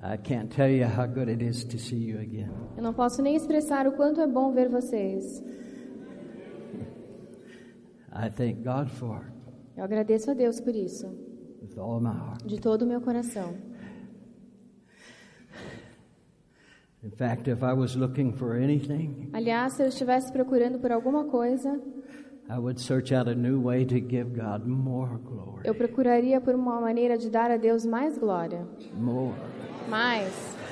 I can't tell you how good it is to see you again. Eu não posso nem expressar o quanto é bom ver vocês. I thank God for it Eu agradeço a Deus por isso, with all my heart. de todo o meu coração. In fact, if I was looking for anything, Aliás, se eu estivesse procurando por alguma coisa, I would search out a new way to give God more glory. eu procuraria por uma maneira de dar a Deus mais glória. More. Mais.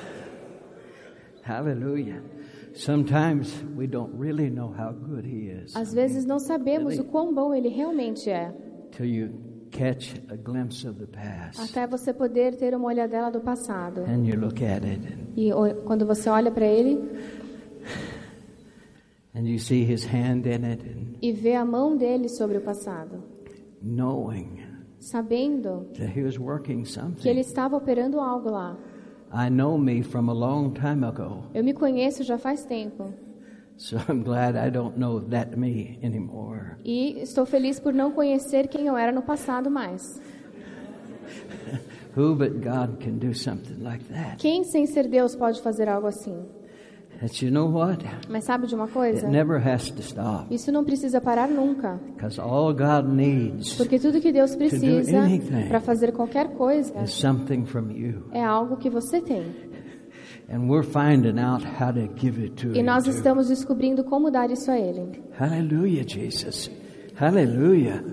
Hallelujah. Sometimes we don't really know how good He is Às vezes não sabemos o quão bom Ele realmente é, till you catch a glimpse of the past até você poder ter uma olhadela do passado. and you look at it E quando você olha para Ele and you see His hand in it and e vê a mão dele sobre o passado, knowing sabendo that He was working que Ele something. estava operando algo lá. I know me from a long time ago, Eu me conheço já faz tempo so I'm glad I don't know that me anymore. e estou feliz por não conhecer quem eu era no passado mais. Who but God can do something like that? Quem sem ser Deus pode fazer algo assim? But you know what? Mas sabe de uma coisa? It never has to stop, Isso não precisa parar nunca, because all God needs porque tudo que Deus precisa anything para fazer qualquer coisa is something from you. é algo que você tem. And we're finding out how to give it to E Him. nós too. estamos descobrindo como dar isso a Ele. Hallelujah, Jesus. Hallelujah.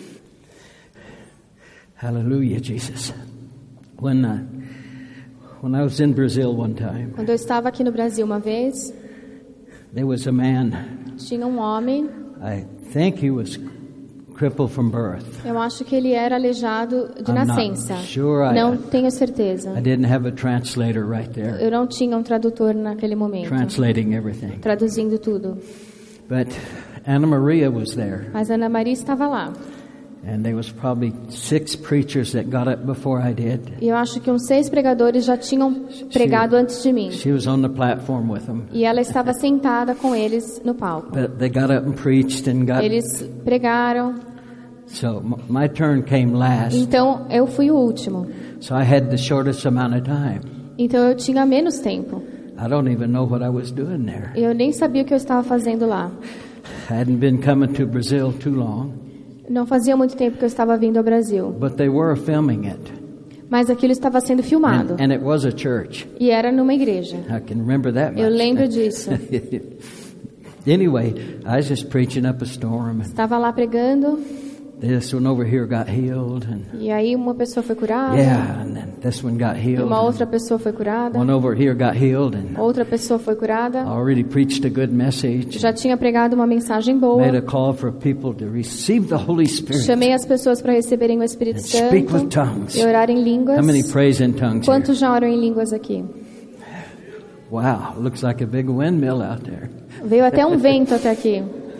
Hallelujah, Jesus. When I was in Brazil one time, Quando eu estava aqui no Brasil uma vez, there was a man, tinha um homem, I think he was crippled from birth. eu acho que ele era aleijado de I'm not nascença. sure. Não tenho certeza. I didn't have a translator right there, Eu não tinha um tradutor naquele momento, translating everything. traduzindo tudo. But Anna Maria was there, Mas Ana Maria estava lá. and there was probably 6 preachers that got up before I did. E eu acho que uns 6 pregadores já tinham pregado antes de mim. She was on the platform with them. E ela estava sentada com eles no palco. But they got up and preached and got... Eles pregaram. So my turn came last. Então eu fui o último. So I had the shortest amount of time. Então eu tinha menos tempo. I don't even know what I was doing there. Eu nem sabia o que eu estava fazendo lá. I hadn't been coming to Brazil too long, Não fazia muito tempo que eu estava vindo ao Brasil. but they were filming it. Mas aquilo estava sendo filmado. And it was a church. E era numa igreja. I can remember that Eu much. lembro disso. Anyway, I was just preaching up a storm. Estava lá pregando. This one over here got healed, and E aí uma pessoa foi curada. and then this one got E healed. uma and outra pessoa foi curada. one over here got healed, and Outra pessoa foi curada. I already preached a good message. Já tinha pregado uma mensagem boa. Made a call for people to receive the Holy Spirit. Chamei as pessoas para receberem o Espírito And speak with Santo tongues. e orar em línguas. How many praise in tongues here? Quantos já oram em línguas aqui? Wow, looks like a big windmill out there. Veio até um vento até aqui.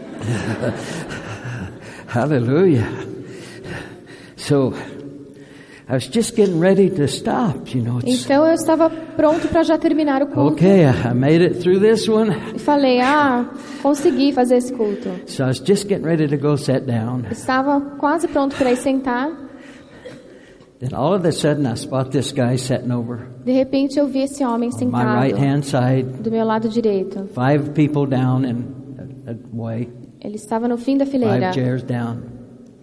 Hallelujah. So, I was just getting ready to stop, you know. Então eu estava pronto para já terminar o culto. Okay, I made it through this one. E falei, consegui fazer esse culto. So I was just getting ready to go sit down. Estava quase pronto para ir sentar. Then all of a sudden I spot this guy sitting over De repente eu vi esse homem on my right sentado hand side, do meu lado direito. 5 people down in a way, Ele estava no fim da 5 fileira. chairs down.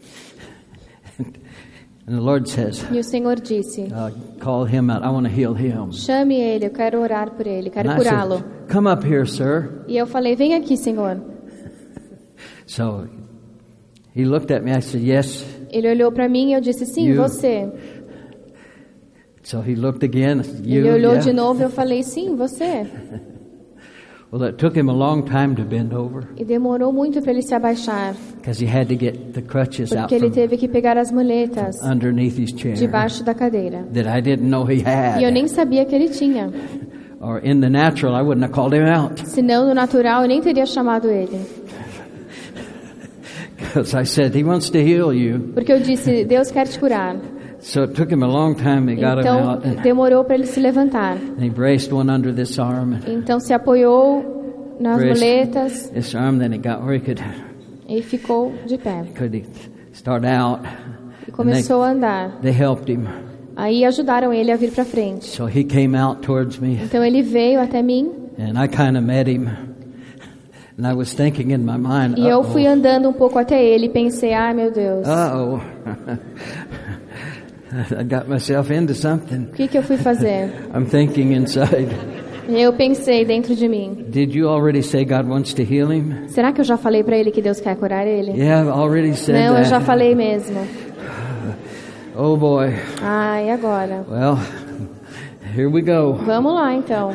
And the Lord says, E o Senhor disse, call him out. I want to heal him. chame ele, eu quero orar por ele, quero And I curá-lo. said, come up here, sir. E eu falei, vem aqui, Senhor. So he looked at me. I said, yes. Ele olhou para mim e eu disse, sim, You. você. So he looked again. I said, you, Ele olhou yeah. de novo e eu falei, sim, você. Well, it took him a long time to bend over E demorou muito para ele se abaixar, because he had to get the crutches out porque ele from teve que pegar as muletas underneath his chair debaixo da cadeira. that I didn't know he had. E eu nem sabia que ele tinha. Or in the natural, I wouldn't have called him out Senão, no natural, eu nem teria chamado ele. because I said, he wants to heal you. Porque eu disse, Deus quer te curar. So it took him a long time. He got him Então, out and demorou para ele se levantar. he braced one under this arm and Então, se apoiou nas braced muletas this arm. Then he got where he could e ficou de pé. start out. E começou a andar. They helped him. Aí ajudaram ele a vir para frente. So he came out towards me, Então ele veio até mim and I kind of met him. And I was thinking in my mind, e eu fui andando um pouco até ele e pensei, ai meu Deus, uh-oh. I got myself into something. o que eu fui fazer? I'm thinking inside, Eu pensei dentro de mim, did you already say God wants to heal him? será que eu já falei para ele que Deus quer curar ele? Yeah, I've already said Não, eu that. já falei mesmo. Oh boy. Ah, e agora? Well, here we go. Vamos lá então.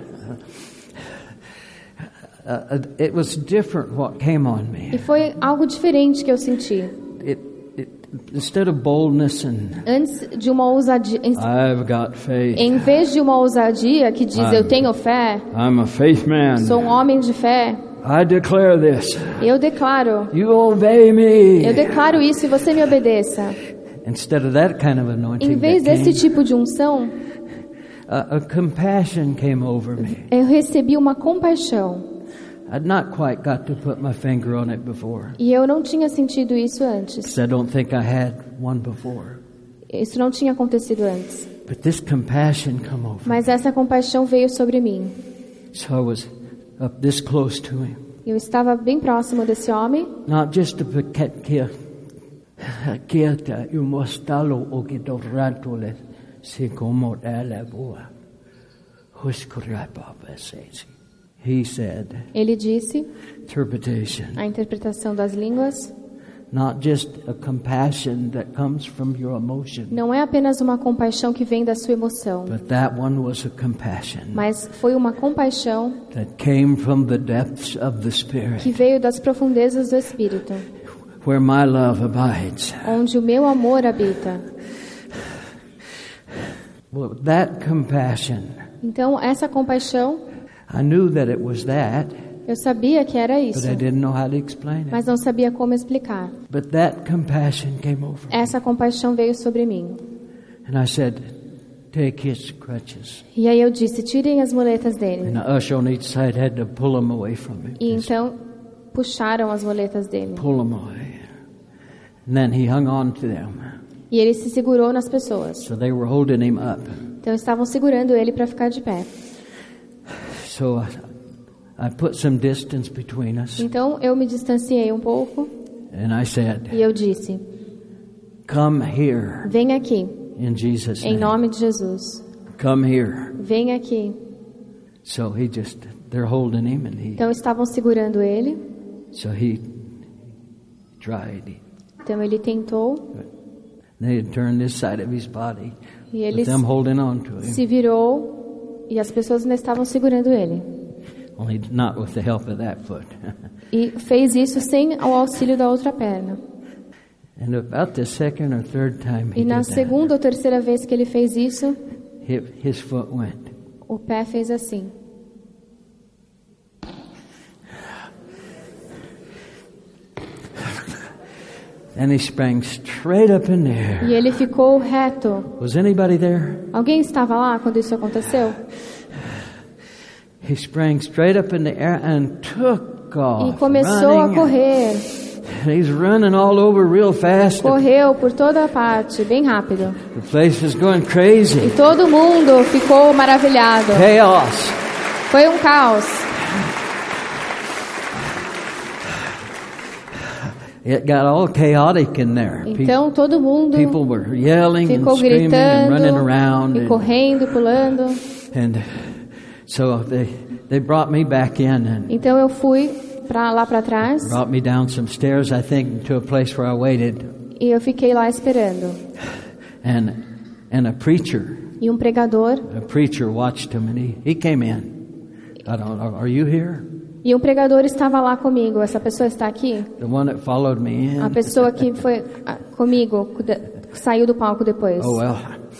It was different what came on E me. foi algo diferente que eu senti. Instead of boldness and Antes de uma ousadia, I've got faith. em vez de uma ousadia que diz eu tenho fé, I'm a faith man. sou um homem de fé, I declare this. eu declaro Me. Eu declaro isso e você me obedeça. Instead of that kind of anointing, Em vez that desse came, tipo de unção, a compassion came over me. eu recebi uma compaixão. I'd not quite got to put my finger on it before, E eu não tinha sentido isso antes. because I don't think I had one before. Isso não tinha acontecido antes. But this compassion come over. Mas essa compaixão veio sobre mim. So I was up this close to him. Eu estava bem próximo desse homem. Not just to quieta y mostalo o que dorantole se como ela boa. He said, Ele disse, interpretation, a interpretação das línguas, not just a compassion that comes from your emotion, não é apenas uma compaixão que vem da sua emoção, but that one was a compassion mas foi uma compaixão that came from the depths of the Spirit, que veio das profundezas do Espírito, where my love abides. onde o meu amor habita. Well, that compassion, Então, essa compaixão, I knew that it was that, eu sabia que era but isso, I didn't know how to explain it. mas não sabia como explicar. But that compassion came over me. Essa compaixão veio sobre mim. And I said, take his crutches. E aí eu disse, tirem as muletas dele. And the usher on each side had to pull them away from me. E Just então, puxaram as muletas dele. pull them away. And then he hung on to them. E ele se segurou nas pessoas. So they were holding him up. Então, estavam segurando ele para ficar de pé. So I put some distance between us. Então, eu me distanciei um pouco And I said, e eu disse, come here vem aqui, in Jesus' em name. nome de Jesus. Come here. Vem aqui. So they're holding him and Então, estavam segurando ele. so he tried. Então, ele tentou They had turned this side of his body e with ele them holding on to him. se virou e as pessoas ainda estavam segurando ele. Only not with the help of that foot. E fez isso sem o auxílio da outra perna. And about the second or third time he E na did that, segunda ou terceira vez que ele fez isso, his foot went. o pé fez assim. And he sprang straight up in the air. E ele ficou reto. Was anybody there? Alguém estava lá quando isso aconteceu? He sprang straight up in the air and took off. E começou a running. correr. He's running all over real fast. Correu por toda a parte, bem rápido. The place is going crazy. E todo mundo ficou maravilhado. Chaos. Foi um caos. It got all chaotic in there. Então todo mundo People were yelling and ficou screaming and running gritando around. e correndo, pulando. And so they brought me back in and Então eu fui lá para trás brought me down some stairs, I think, to a place where I waited. e eu fiquei lá esperando. And a preacher watched him, and he came in. I don't know, are you here? E um pregador estava lá comigo. Essa pessoa está aqui? The one that followed me in. A pessoa que foi comigo, saiu do palco depois. Oh well,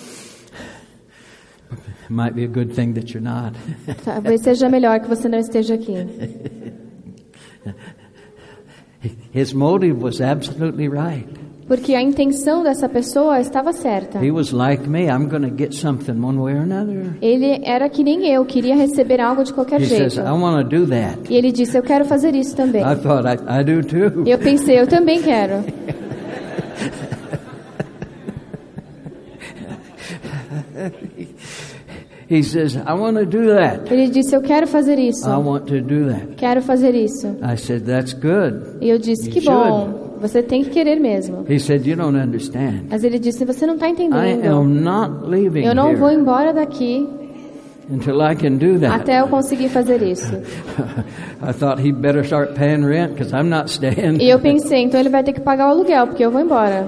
it might be a good thing that you're not. Talvez seja melhor que você não esteja aqui. His motive was absolutely right. Porque a intenção dessa pessoa estava certa. He was like me. I'm going to get something one way or another. Ele era que nem eu, queria receber algo de qualquer He jeito. says, I want to do that. E ele disse, eu quero fazer isso também. I thought I do too. E eu pensei, eu também quero. He says, I want to do that. Ele disse, eu quero fazer isso. I want to do that. Quero fazer isso. I said, that's good. E eu disse, You que bom. Você tem que querer mesmo. He said, you don't understand. Mas ele disse, você não está I entendendo. am not leaving Eu não here vou embora daqui until I can do that. até eu conseguir fazer isso. I thought he'd better start paying rent because I'm not staying. E eu pensei, então ele vai ter que pagar o aluguel, porque eu vou embora.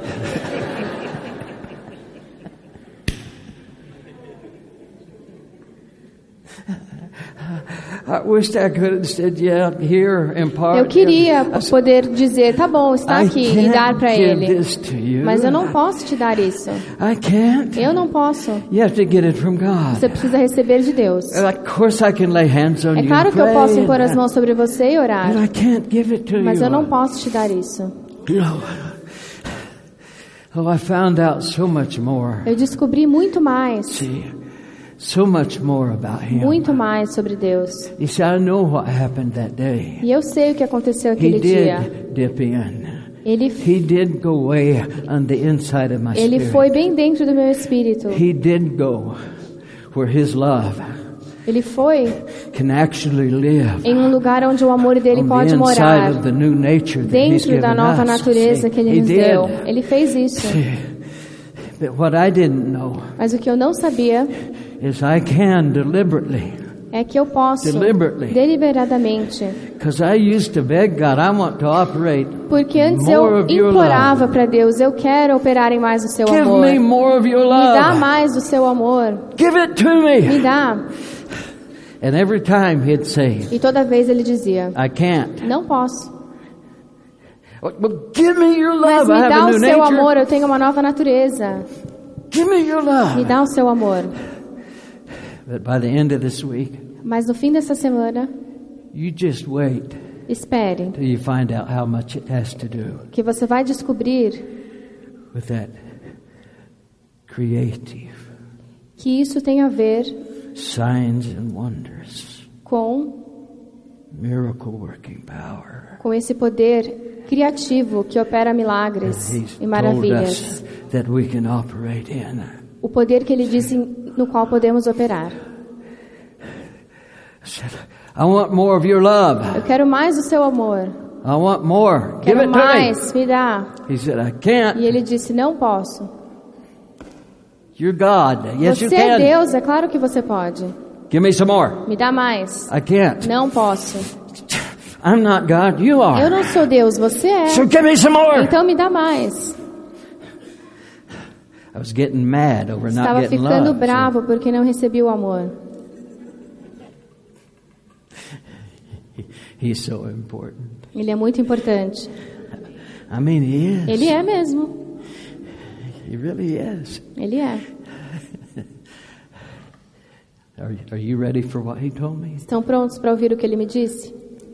I wished I could have said, yeah, here in part. Eu queria poder dizer, tá bom, está aqui e dar para ele. Mas eu não posso te dar isso. I can't. Eu não posso. You have to get it from God. Você precisa receber de Deus. Of course I can lay hands on É you claro and que eu posso pray impor and as mãos sobre você e orar. but I can't give it to Mas you. eu não posso te dar isso. No. Oh, I found out so much more. Eu descobri muito mais. See, so much more about Him. Muito mais sobre Deus. You see, I know what happened that day. E eu sei o que aconteceu He aquele dia. did dip in. Ele He did go way on the inside of my Ele spirit. foi bem dentro do meu espírito. He did go where His love Ele foi can actually live em um lugar onde o amor dele on pode the inside morar. of the new nature that He's Dentro da given nova us. natureza que Ele He nos did. deu. Ele fez isso. But what I didn't know Mas o que eu não sabia is I can deliberately, é que eu posso, Deliberately. deliberadamente, because I used to beg God, I want to operate porque antes more eu of your implorava love. para Deus, eu quero operar em mais do seu Give amor. me more of your Me dá love. mais do seu amor. Give it to me. Me dá. And every time He'd say, E toda vez ele dizia, I can't. não posso. Well, give me your Mas love. I me have dá a o new seu nature. amor, eu tenho uma nova natureza. Give me your Me love. dá o seu amor. But by the end of this week, Mas no fim dessa semana, you just wait espere, till you find out how much it has to do que você vai descobrir with that creative que isso tem a ver signs and wonders, com miracle working power. esse poder criativo que opera milagres He's e told maravilhas. us that we can operate in. O poder que ele disse no qual podemos operar. I said, I want more of your love. Eu quero mais do seu amor. I want more. Give Quero it to mais, me dá. me. He said, I can't. E ele disse, não posso. You're God. Yes, you Você é can. Deus, é claro que você pode. Give me some more. Me dá mais. I can't. Não posso. I'm not God. You Eu are. não sou Deus, você é. So give me some more. Então me dá mais. I was getting mad over not Estava getting ficando love. bravo porque não recebi o amor. He's so important. Ele é muito importante. I mean, He is. Ele é mesmo. He really is. Ele é. Are you ready for what He told me? Estão prontos para ouvir o que ele me disse?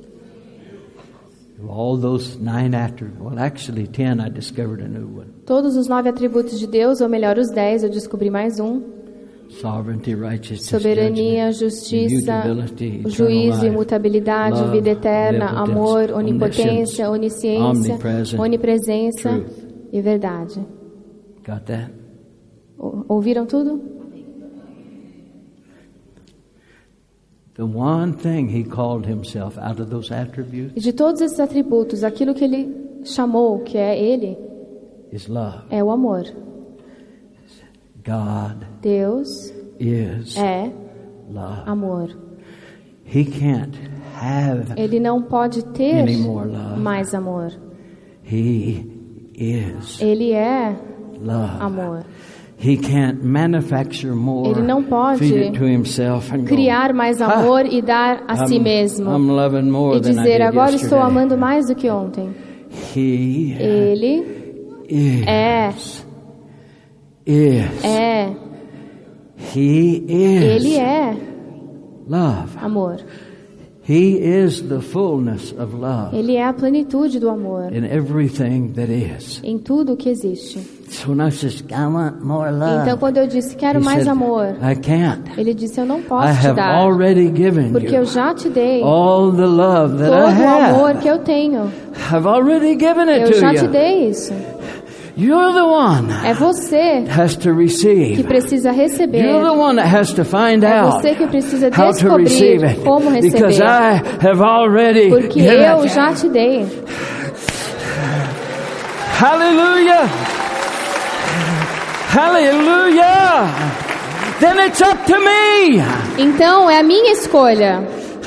All those 9 attributes. Well, actually 10. I discovered a new one. Todos os 9 atributos de Deus, ou melhor, os 10, eu descobri mais um. Sovereignty, righteousness, Soberania, judgment, justiça, immutability, eternal juízo, life, imutabilidade, love, vida eterna, omnipotence, amor, onipotência, omniscience, onisciência, omnipresent, onipresença truth. e verdade. Got that? Ouviram tudo? The one thing He called Himself out of those attributes E de todos esses atributos, aquilo que ele chamou, que é ele, is love. é o amor. God Deus is é love. amor. He can't have Ele não pode ter any more love. mais amor. He is Ele é love. amor. He can't manufacture more, Ele não pode feed it to himself and go, criar mais amor e dar a si mesmo. I'm loving more E than I dizer, did agora yesterday. estou amando mais do que ontem. He Ele is. é. Is. É. He is. Ele é Love. amor. He is the fullness of love Ele é a plenitude do amor in everything that is. em tudo o que existe. So when I says, I want more love, Então, quando eu disse, quero he mais said, amor, I can't. ele disse, eu não I posso te have dar, already given porque eu you já te dei all the love that todo I o amor have. que eu tenho. I've already given it Eu to já te you. dei isso. You're the one É você that has to receive. que precisa receber. You're the one that has to find É out você que precisa how to receive descobrir it. como Because receber. I have already Porque given eu it. já te dei. Hallelujah! Hallelujah! Then it's up to me. Então é a minha escolha.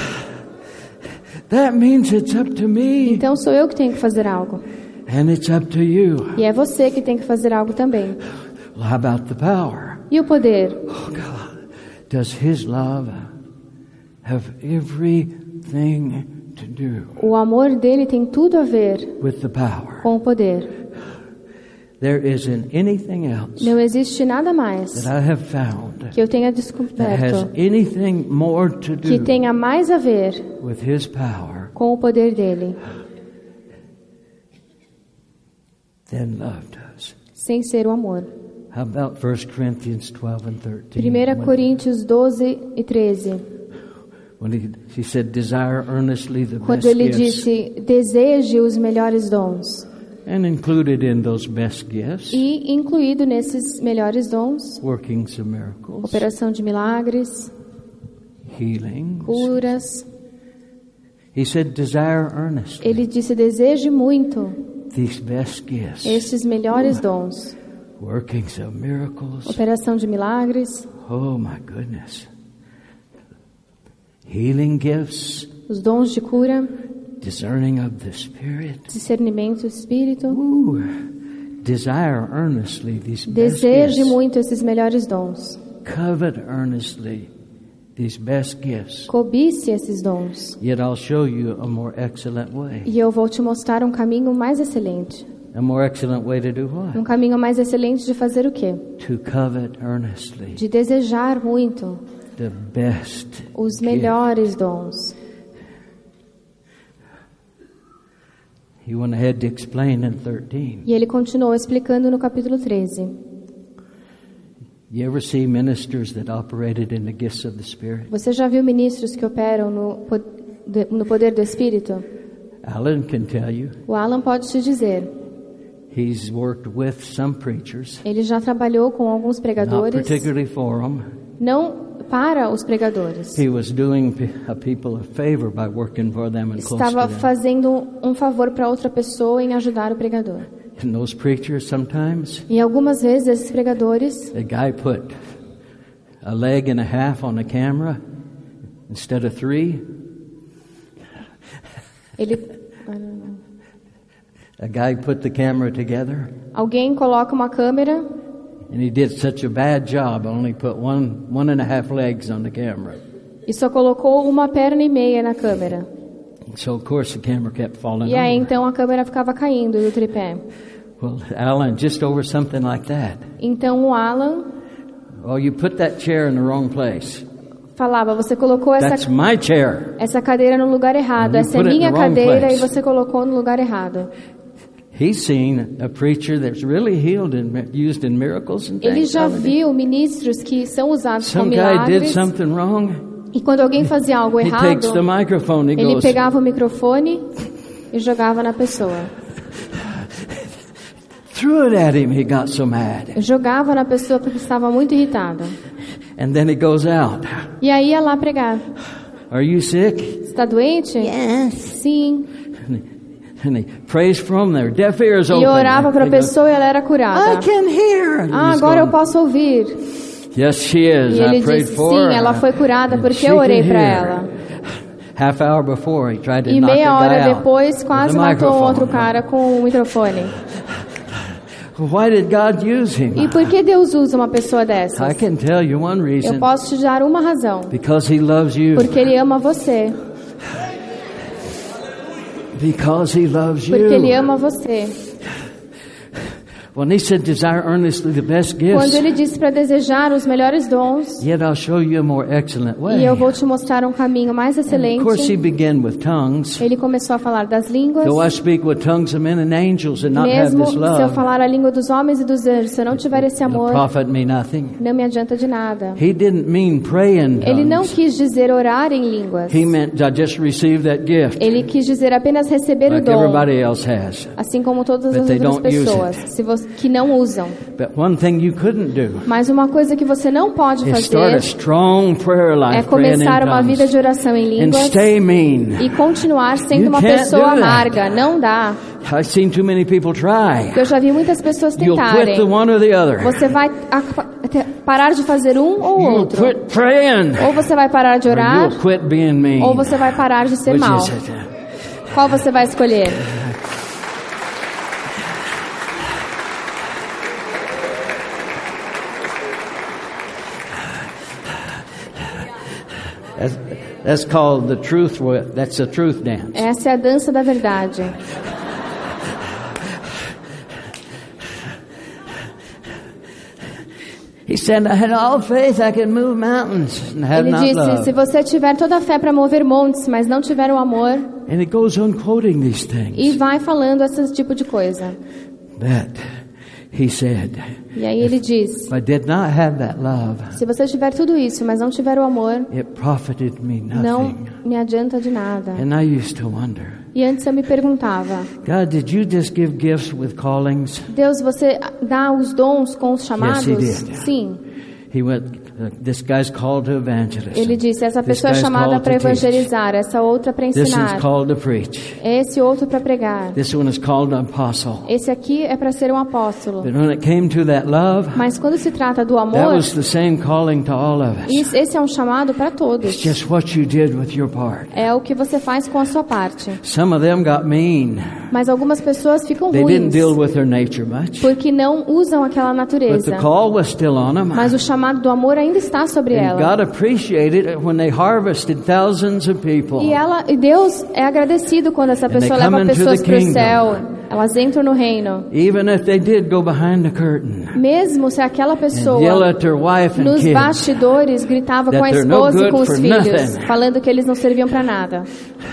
That means it's up to me. Então sou eu que tenho que fazer algo. And it's up to you. E é você que tem que fazer algo também. Well, how about the power? E o poder? Oh God, does His love have everything to do O amor dele tem tudo a ver with the power? com o poder. There isn't anything else Não existe nada mais that I have found que eu tenha that has descoberto anything more to que do tenha mais a ver with His power com o poder dele, than love does. sem ser o amor. How about 1 Corinthians 12 and 13? 1 Coríntios 12 e 13. When he said, desire earnestly the Quando best ele gifts. disse, deseje os melhores dons. And included in those best gifts, E incluído nesses melhores dons, workings of miracles, operação de milagres, healings. curas. He said, desire earnestly Ele disse, deseje muito these best gifts, estes melhores dons. workings of miracles. Operação de milagres, Oh my goodness. Healing gifts, os dons de cura, discerning of the Spirit. discernimento do espírito. Ooh, desire earnestly these best Deseje gifts. muito esses melhores dons. Covet earnestly these best gifts. Cobice esses dons. Yet I'll show you a more excellent way. E eu vou te mostrar um caminho mais excelente. A more excellent way to do what? Um caminho mais excelente de fazer o quê? To covet earnestly De desejar muito the best os gift. melhores dons. He went ahead to explain in 13. E ele continuou explicando no capítulo 13. You ever see ministers that operated in the gifts of the Spirit? Você já viu ministros que operam no poder do Espírito? Alan can tell you. O Alan pode te dizer. He's worked with some preachers, Ele já trabalhou com alguns not pregadores, particularly for them. não para os pregadores. He was doing people a favor by working for them and close to Estava them. fazendo um favor para outra pessoa em ajudar o pregador. And those preachers sometimes, E algumas vezes esses pregadores, the guy put a leg and a half on the camera instead of 3. A guy put the camera together, alguém coloca uma câmera and he did such a bad job, only put one and a half legs on the camera. e só colocou uma perna e meia na câmera. So of course the camera kept falling E aí over. então a câmera ficava caindo do tripé. Well, Alan, just over something like that. Então o Alan Oh, you put that chair in the wrong place. falava, você colocou That's my chair. essa cadeira no lugar errado. You Essa é put it in minha the wrong cadeira place. e você colocou no lugar errado. He's seen a preacher that's really healed and used in miracles and Ele things. já viu ministros que são usados com Some guy did milagres. something wrong. E quando alguém fazia algo He errado, takes the microphone. He ele goes, pegava o microfone e jogava na pessoa. threw it at him. He got so mad. Jogava na pessoa porque estava muito irritada. And then he goes out. E aí ia lá pregar. Are you sick? Está doente? Yes. Sim. And he prays from their deaf ears E open. orava para a He goes, pessoa e ela era curada. I can hear. And Ah, he's agora eu going, posso ouvir. Yes, she is. E I ele prayed disse, for sim, her. ela foi curada And porque she eu orei can para hear. ela. Half hour before, he tried to E knock a meia guy hora out depois, with quase a matou um outro microphone. cara com o microfone. Why did God use him? E por que Deus usa uma pessoa dessas? I can tell you one Eu reason. posso te dar uma razão. Because he loves you. Porque Ele ama você. Because he loves you. Porque Ele ama você. When he said, desire earnestly the best Quando gifts, Ele disse para desejar os melhores dons, yet I'll show you a more excellent way. e eu vou te mostrar um caminho mais Of course, he excelente, began with tongues. Ele começou a falar das línguas. Though I speak with tongues of men and angels and not have Mesmo this se eu love, falar a língua dos homens e dos anjos, se eu não tiver esse it'll amor, profit me nothing. não me adianta de nada. He didn't mean pray in Ele não tongues. quis dizer orar em línguas. He meant I just received that gift Ele quis dizer apenas receber o like dom, everybody else has. assim como todas But as they outras don't use pessoas. it. Se você que não usam. But one thing you couldn't do Mas uma coisa que você não pode is start a fazer strong prayer life, é começar uma vida de oração em and línguas stay mean. e continuar sendo You uma can't pessoa do that. amarga. Não dá. I've seen too many people try. Eu já vi muitas pessoas You'll quit tentarem. the one or the other. Você vai parar de fazer um ou You'll outro. quit praying. Ou você vai parar de Or orar, you'll quit being mean. ou você vai parar de ser Which mal. is it? Qual você vai escolher? That's called the truth. That's the truth dance. Essa é a dança da verdade. He said, I had all faith I could move mountains and have Ele not disse, love. se você tiver toda a fé para mover montes, mas não tiver o amor, And it goes on quoting these things. e vai falando esse tipo de coisa. But he said, E aí ele diz, if I did not have that love, se você tiver tudo isso, mas não tiver o amor, it profited me não nothing. me adianta de nada. And I used to wonder, E antes eu me perguntava, God, did you just give gifts with callings? Deus, você dá os dons com os chamados? Yes, he did. Sim. He went, this guy's called to evangelism. Ele disse, essa This pessoa é guy's chamada called para to teach. evangelizar, essa outra para This one's ensinar, called to preach. esse outro para pregar, This one is called an apostle. esse aqui é para ser um apóstolo. But when it came to that love, Mas quando se trata do that amor, was the same calling to all of us. esse é um chamado para It's todos. just what you did with your part. É o que você faz com a sua parte. Some of them got mean. Mas algumas pessoas ficam They didn't ruins, deal with their nature much. porque não usam aquela But natureza. the call was still on them. Mas o chamado do amor ainda está sobre And ela. God appreciated it when they harvested thousands of people. E Deus é agradecido quando essa they pessoa come leva into pessoas the para o kingdom. céu. Elas entram no reino. Even if they did go behind the curtain Mesmo se aquela and yell pessoa at their wife and nos kids. bastidores gritava that com a they're no esposa e com good os for filhos, nothing. falando que eles não serviam para nada.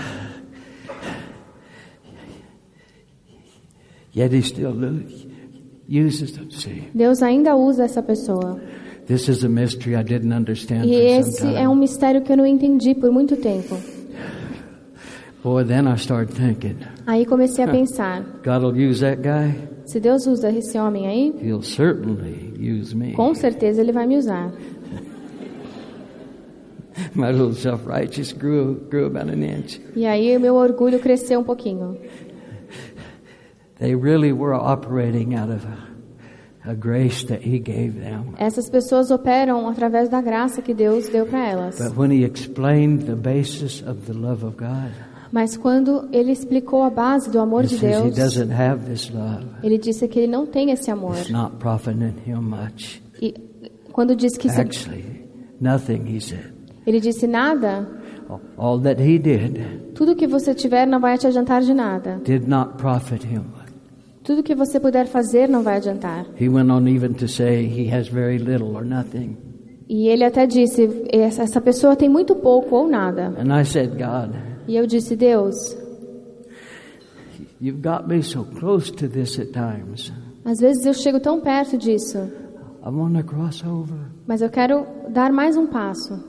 Yet he still uses them. See, Deus ainda usa essa pessoa. this is a mystery I didn't understand E for some esse time. é um mistério que eu não entendi por muito tempo. Boy, then I started thinking, Aí comecei a pensar, God will use that guy. se Deus usa esse homem aí, He'll certainly use me. com certeza Ele vai me usar. My little self-righteous grew about an inch. E aí o meu orgulho cresceu um pouquinho. They really were operating out of a grace that He gave them. Essas pessoas operam através da graça que Deus deu para elas. But when He explained the basis of the love of God, Mas quando Ele explicou a base do amor He de says He Deus, doesn't have this love. Ele disse que Ele não tem esse amor. It's not profiting Him much. E quando disse que Actually, nothing, He said. Ele disse nada, All that He did tudo que você tiver não vai te adiantar de nada. did not profit Him. Tudo que você puder fazer não vai adiantar. He went on even to say He has very little or nothing. E ele até disse, essa pessoa tem muito pouco ou nada. And I said, God, E eu disse, Deus, You've got me so close to this at times. às vezes eu chego tão perto disso, I want to cross over. mas eu quero dar mais um passo.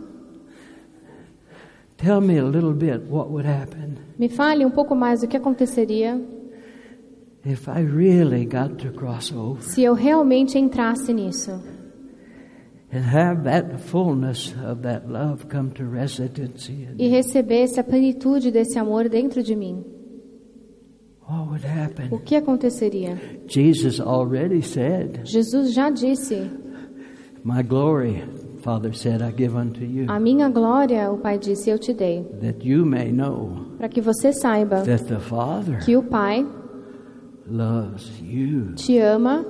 Tell me a little bit what would happen Me fale um pouco mais do que aconteceria if I really got to cross over se eu realmente entrasse nisso. and have that fullness of that love come to residency in E me. recebesse a plenitude desse amor dentro de mim. What would O happen? que aconteceria? Jesus already said, Jesus já disse, My glory, Father said, I give unto you, a minha glória, o Pai disse, eu te dei, that you may know para que você saiba that the Father que o Pai loves you. te ama.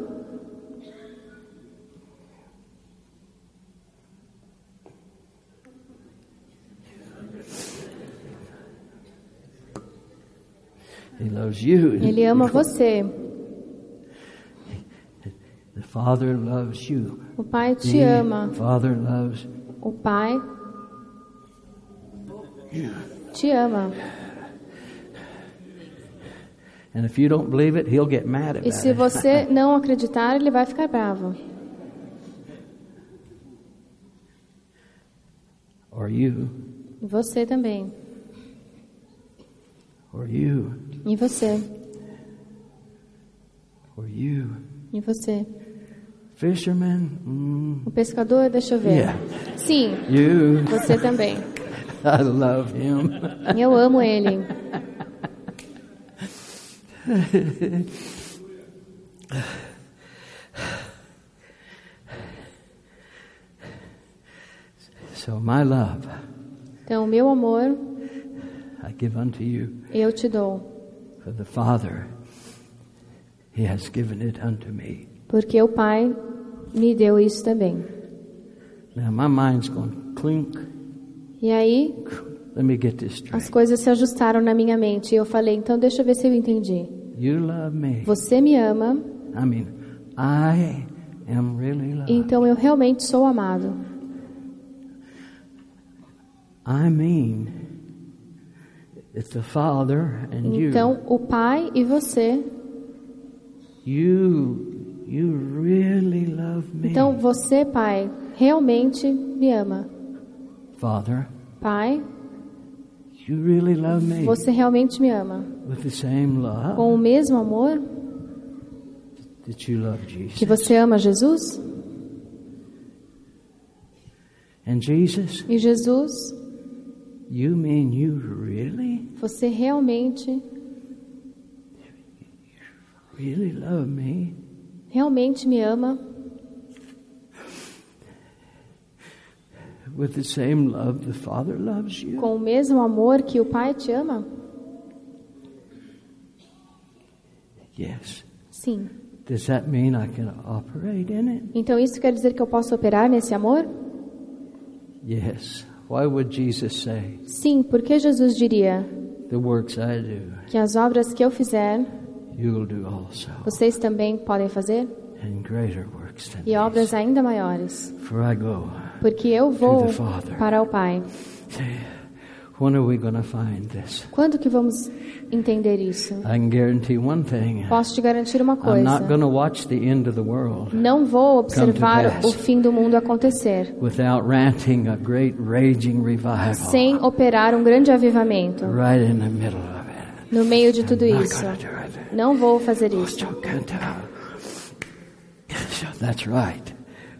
He loves you. Ele ama você. The Father loves you. O Pai te The ama. Father loves O Pai te ama. And if you don't believe it, He'll get mad about E se it. você não acreditar, Ele vai ficar bravo. Or you. E você também. Or you. E você. Or you. E você? Fisherman? O pescador, deixa eu ver. Yeah. Sim, You? você também. I love him. Eu amo ele. So my love, Então, meu amor, I give unto you. eu te dou. For the Father, He has given it unto me. Porque o Pai me deu isso também. Now my mind's going clink. E aí, Let me get this as straight. coisas se ajustaram na minha mente. E eu falei, então deixa eu ver se eu entendi. You love me. Você me ama, I mean, I am really loved. então eu realmente sou amado. I mean, it's the Father and Então, o Pai e você. you really love me. Então, você, Pai, realmente me ama. Father, Pai, you really love me. você realmente me ama. With the same love Com o mesmo amor that you love Jesus. que você ama Jesus. And Jesus, E Jesus, you mean you really você realmente love me? realmente me ama With the same love the Father loves you? com o mesmo amor que o Pai te ama? Yes. Sim. Does that mean I can operate in it? Então isso quer dizer que eu posso operar nesse amor? Yes. Why would Jesus say, Sim, porque Jesus diria the works I do, que as obras que eu fizer, you'll do also, vocês também podem fazer? and greater works than E obras these. ainda maiores. For I go. Porque eu vou To the Father. para o Pai. When are we going to find this? Quando que vamos entender isso? I can guarantee one thing. Posso te garantir uma I'm not coisa. going to watch the end of the world Não vou observar Come to o pass. fim do mundo acontecer without ranting a great raging revival sem operar um grande avivamento right in the middle of it. no meio de tudo I'm not isso. gonna do it. Não vou fazer isso. That's right.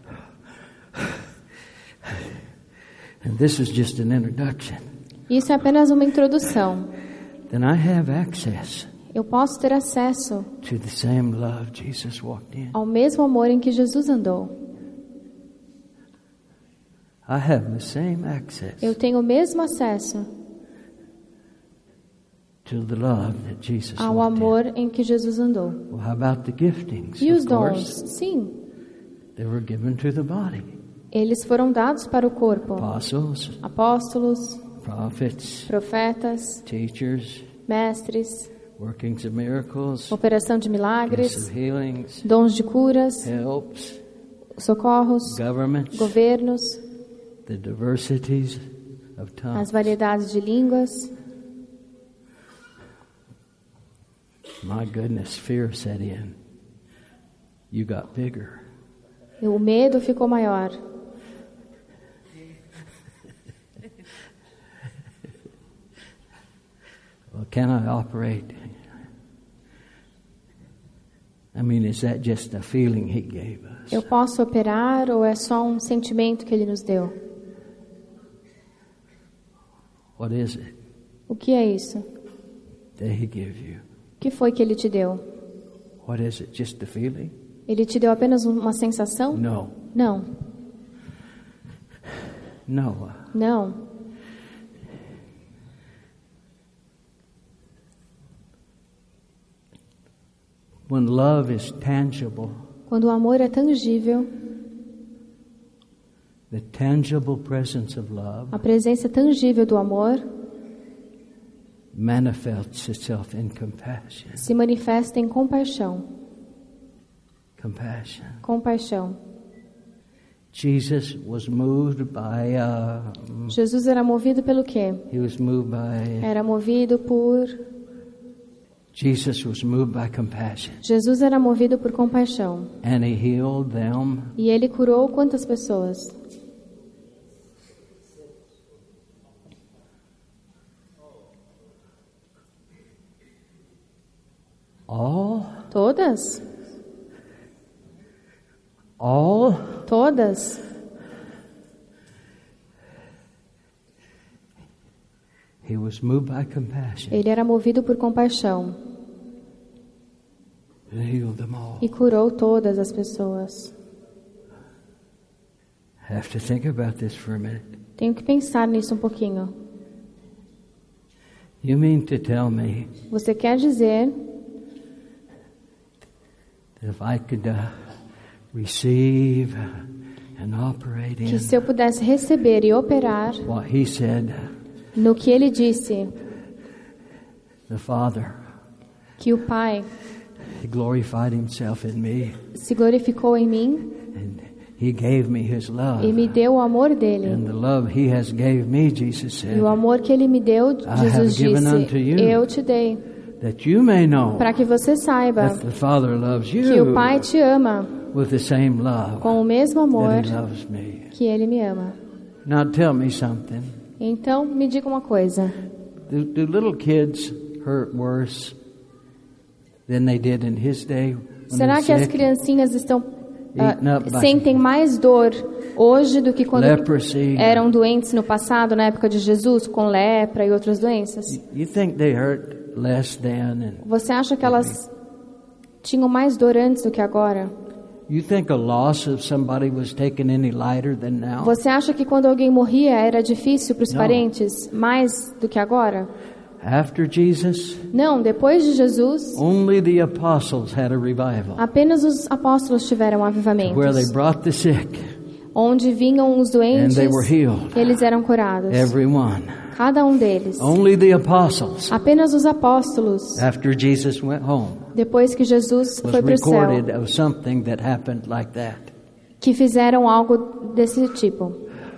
And this is just an introduction. Isso é apenas uma introdução. Then I have access Eu posso ter acesso to the same love Jesus walked in. ao mesmo amor em que Jesus andou. I have the same access Eu tenho o mesmo acesso to the love that Jesus ao walked in. amor em que Jesus andou. Well, how about the giftings? E os Of course, dons? Sim, they were given to the body. eles foram dados para o corpo. Apostles, Apóstolos, prophets, profetas, teachers, mestres, workings of miracles, operação de gifts milagres, of healings, dons de curas, helps, socorros, governments, governos, the diversities of as tongues. variedades de línguas. My goodness, fear set in. You got bigger. E o medo ficou maior. Well, can I operate? I mean, is that just a feeling He gave us? Eu posso operar ou é só um sentimento que Ele nos deu? What is it O que é isso? that He gave you? O que foi que Ele te deu? What is it? Just a feeling? Ele te deu apenas uma sensação? No. Não, No. não. When love is tangible, Quando o amor é tangível, the tangible presence of love a presença tangível do amor manifests itself in compassion. se manifesta em compaixão. Compassion. Compaixão. Jesus was moved by, Jesus era movido pelo quê? he was moved by, Era movido por... Jesus was moved by compassion. Jesus era movido por compaixão. And He healed them. E Ele curou quantas pessoas? All? Todas? todas, he was moved by compassion. Ele era movido por compaixão And healed them all. e curou todas as pessoas. I have to think about this for a minute. Tenho que pensar nisso um pouquinho. You mean to tell me Você quer dizer that if I could receive and operate que in se eu pudesse receber e operar what he said, no que Ele disse, the Father, que o Pai he glorified himself in me, se glorificou em mim and he gave me his love. e me deu o amor dele. And the love he has gave me, Jesus said, E o amor que Ele me deu, Jesus given unto disse, you. eu te dei, that you may know para que você saiba that the Father loves que you o Pai te ama with the same love com o mesmo amor that he loves me. que Ele me ama. Now tell me something. Então, me diga uma coisa. Do little kids hurt worse than they did in his day? When Será they're que as sick? criancinhas Eaten up by sentem mais dor hoje do que quando leprosy. eram doentes no passado, na época de Jesus, com lepra e outras doenças? You think they hurt less then? And Você acha que elas tinham mais dor antes do que agora? you think a loss of somebody was taken any lighter than now? Você acha que quando alguém morria era difícil para os Não. parentes mais do que agora? After Jesus, Não, depois de Jesus, only the apostles had a revival apenas os apóstolos tiveram where they avivamentos, brought the sick onde vinham os and doentes they were healed. e eles eram curados. Everyone. Cada um deles. Only the apostles, Apenas os apóstolos, after Jesus went home, depois que Jesus was foi para o céu, recorded of something that happened like that. que fizeram algo desse tipo.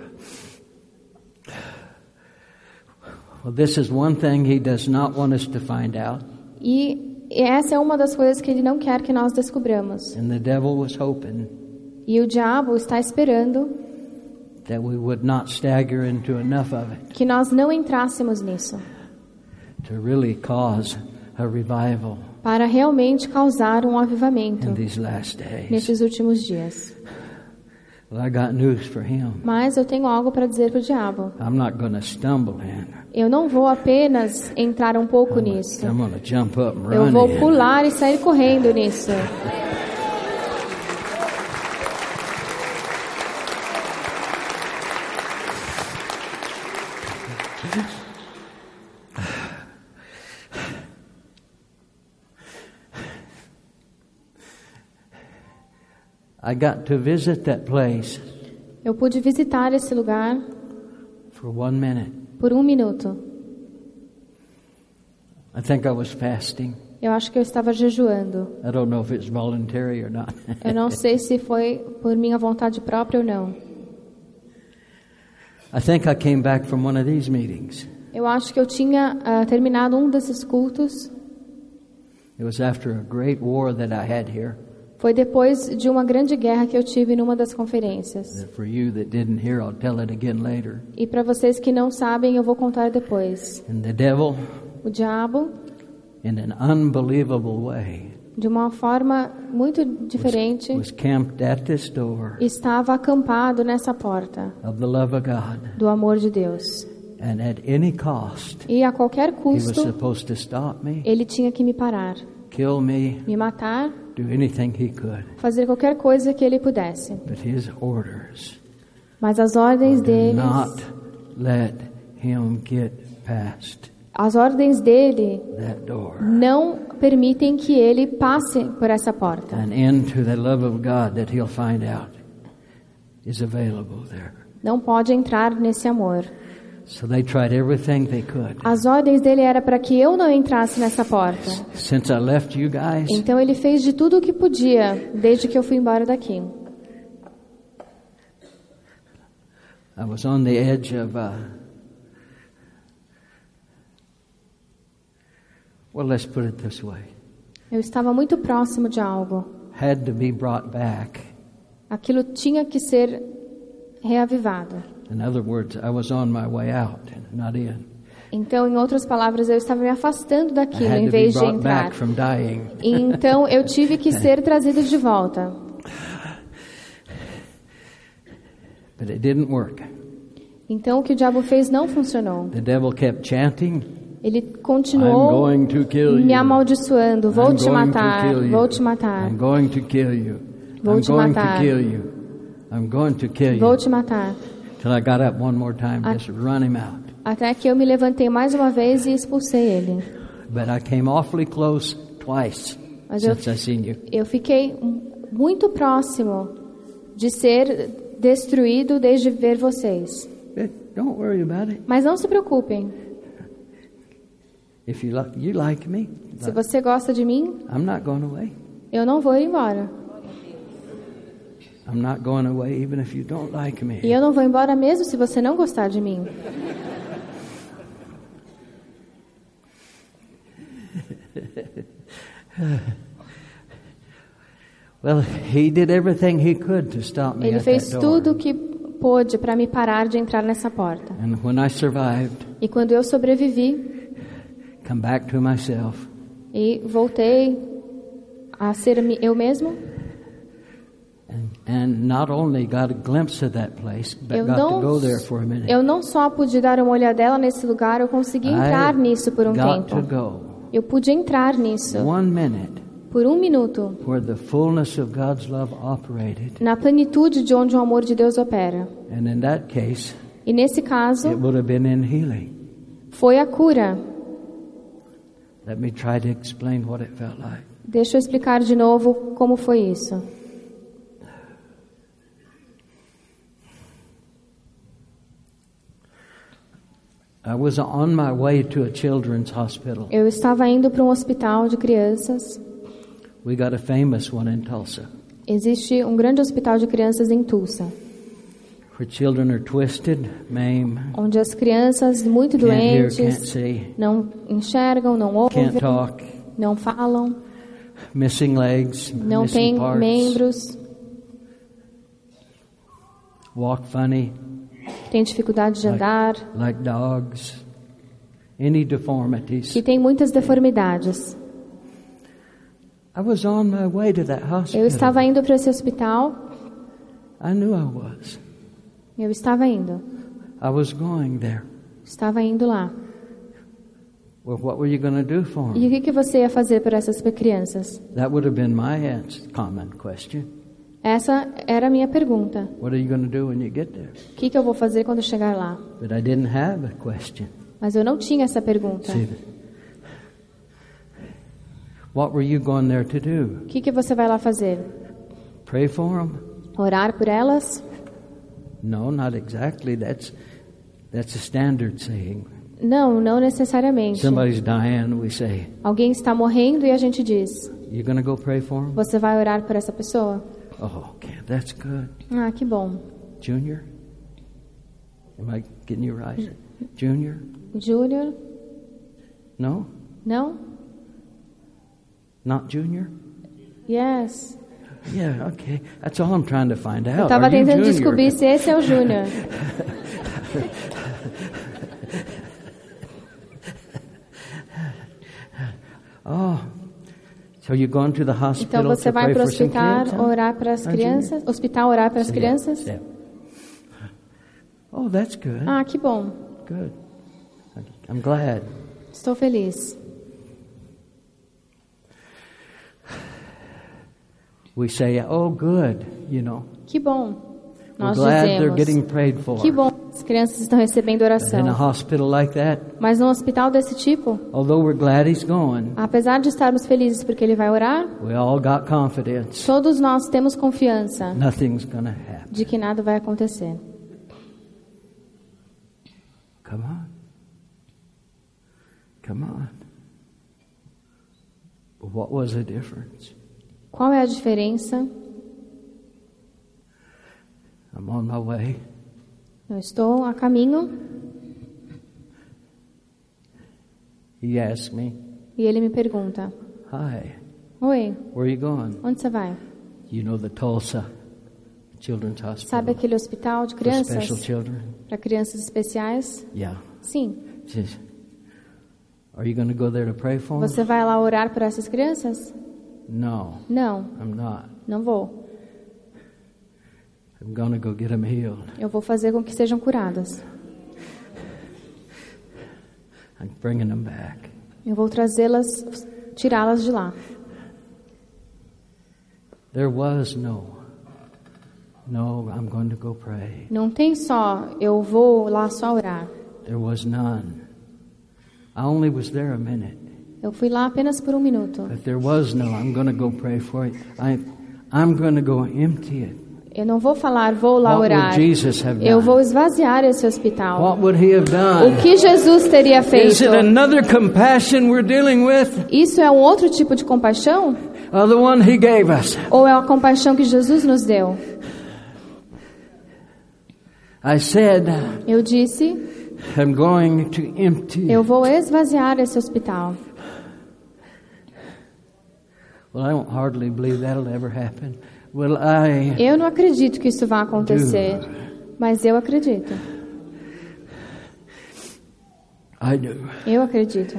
Well, this is one thing he does not want us to find out. E essa é uma das coisas que ele não quer que nós descobramos. And the devil was hoping E o diabo está esperando that we would not stagger into enough of it que nós não entrássemos nisso, to really cause a revival para realmente causar um avivamento in these last days. nesses últimos dias. Well, I got news for him. Mas eu tenho algo para dizer para o diabo. I'm not going to stumble in. Eu não vou apenas entrar um pouco nisso. I'm going to jump up and Eu run vou in. pular e sair correndo nisso. I got to visit that place Eu pude visitar esse lugar for 1 minute. por 1 minuto. I think I was fasting. Eu acho que eu estava jejuando. I don't know if it's voluntary or not. Eu não sei se foi por minha vontade própria ou não. I think I came back from one of these meetings. Eu acho que eu tinha terminado um desses cultos. It was after a great war that I had here. Foi depois de uma grande guerra que eu tive numa das conferências. For you that didn't hear, I'll tell it again later. E para vocês que não sabem, eu vou contar depois. And the devil, O diabo, in an unbelievable way, de uma forma muito diferente, was camped at this door estava acampado nessa porta of the love of God. do amor de Deus. And at any cost, E a qualquer he was custo, supposed to stop me, ele tinha que me parar, kill me, me matar, do anything he could. fazer qualquer coisa que ele pudesse. But his orders Mas as ordens do deles, not let him get past as ordens dele that door não permitem que ele passe por essa porta. and into the love of God that he'll find out is available there. Não pode entrar nesse amor. So they tried everything they could. As ordens dele era para que eu não entrasse nessa porta. Since I left you guys, Então ele fez de tudo o que podia desde que eu fui embora daqui. I was on the edge of well, let's put it this way. Eu estava muito próximo de algo. Had to be brought back. Aquilo tinha que ser reavivado. In other words, I was on my way out, not in. Então, em outras palavras, eu estava me afastando I daquilo had em to be vez de brought entrar. back from dying. Então, eu tive que ser trazido de volta. But it didn't work. Então o que o diabo fez não funcionou. The devil kept chanting. Ele continuou I'm going to kill me you. amaldiçoando. Vou I'm te going matar. to kill you. Vou te matar. I'm going to kill you. Vou I'm te going matar. to kill you. I'm going to kill you. Vou te matar. Till I got up one more time, just run him out. Até que eu me levantei mais uma vez e expulsei ele. But I came awfully close twice Mas since I seen you. eu fiquei muito próximo de ser destruído desde ver vocês. Don't worry about it. Mas não se preocupem. If you like me, Se você gosta de mim, I'm not going away. eu não vou ir embora. I'm not going away even if you don't like me. E eu não vou embora mesmo se você não gostar de mim. Well, he did everything he could to stop me Ele at fez that door. tudo o que pôde para me parar de entrar nessa porta. And when I survived, E quando eu sobrevivi come back to myself, e voltei a ser eu mesmo, and not only got a glimpse of that place, but got to go there for a minute. eu não só pude dar uma olhadela nesse lugar, eu consegui entrar nisso por um got to tempo. go Eu pude entrar nisso 1 minute por um minuto, where the fullness of God's love operated. na plenitude de onde o amor de Deus opera. And in that case, E nesse caso, it would have been in healing. foi a cura. Let me try to explain what it felt like. Deixa eu explicar de novo como foi isso. I was on my way to a children's hospital. Eu estava indo para um hospital de crianças. We got a famous one in Tulsa, Existe um grande hospital de crianças em Tulsa, where children are twisted, maimed, onde as crianças muito can't hear, doentes can't see, não enxergam, não ouvem, can't talk, não falam, missing legs, não missing têm parts, membros, walk funny, têm dificuldade de andar, like dogs, any deformities. que têm muitas deformidades. I was on my way to that hospital. Eu estava indo para esse hospital. I knew I was. Eu estava indo. I was going there. Estava indo lá. Well, what were you going to do for E them? o que você ia fazer por essas crianças? That would have been my common question. Essa era a minha pergunta. What are you going to do when you get there? O que eu vou fazer quando chegar lá? But I didn't have a question. Mas eu não tinha essa pergunta. See, what were you going there to do? O que você vai lá fazer? Pray for them? Orar por elas? No, not exactly. That's a standard saying. Não, não necessariamente. Somebody's dying, we say, Alguém está morrendo e a gente diz: you going to go pray for them? você vai orar por essa pessoa? Oh, okay, that's good. Ah, que bom. Junior? Am I getting you right? Junior? Júnior? No? Não? Not Junior? Yes. Yeah, okay. That's all I'm trying to find Eu out. estava Are you tentando Junior? descobrir se esse é o Júnior. Oh, so you're going to the Então hospital você to vai pray para o for some hospital kids? Huh? orar para as crianças? Hospital orar para as crianças? Yeah. Oh, that's good. Ah, que bom. Good. I'm glad. Estou feliz. We say, oh, good, you know. Que bom. We're Nós glad they're dizemos: getting prayed for. que bom, as crianças estão recebendo In a oração. hospital like that, Mas num hospital desse tipo, although we're glad he's going, apesar de estarmos felizes porque ele vai orar, we all got confidence. todos nós temos confiança Nothing's going to happen. de que nada vai acontecer. Come on. Come on. What was the difference? Qual é a diferença? I'm on my way. Eu estou a caminho He asked me, e ele me pergunta: hi, oi, where are you going? onde você vai? You know the Tulsa Children's Hospital Sabe aquele hospital de for special crianças? children? Para crianças especiais? Yeah. Sim. She says, are you going to go there to pray for them? Você vai lá orar por essas crianças? No, Não, I'm not. não vou. I'm going to go get them healed. Eu vou fazer com que sejam curadas. I'm bringing them back. Eu vou trazê-las, tirá-las de lá. There was no, I'm going to go pray. Não tem só, eu vou lá só orar. There was none. I only was there a minute. Eu fui lá apenas por 1 minuto. But there was no, I'm going to go pray for it. I'm going to go empty it. Eu não vou falar, vou lá What orar. would Jesus have done? Eu vou esvaziar esse hospital. What would he have done? O que Jesus teria Is feito? it another compassion we're dealing with? Isso é um outro tipo de compaixão? Or the one he gave us? Ou é a compaixão que Jesus nos deu? I said, Eu disse, I'm going to empty. eu vou esvaziar esse hospital. Well, I don't hardly believe that'll ever happen. Will Eu não acredito que isso vá acontecer, mas eu acredito. I do. Eu acredito.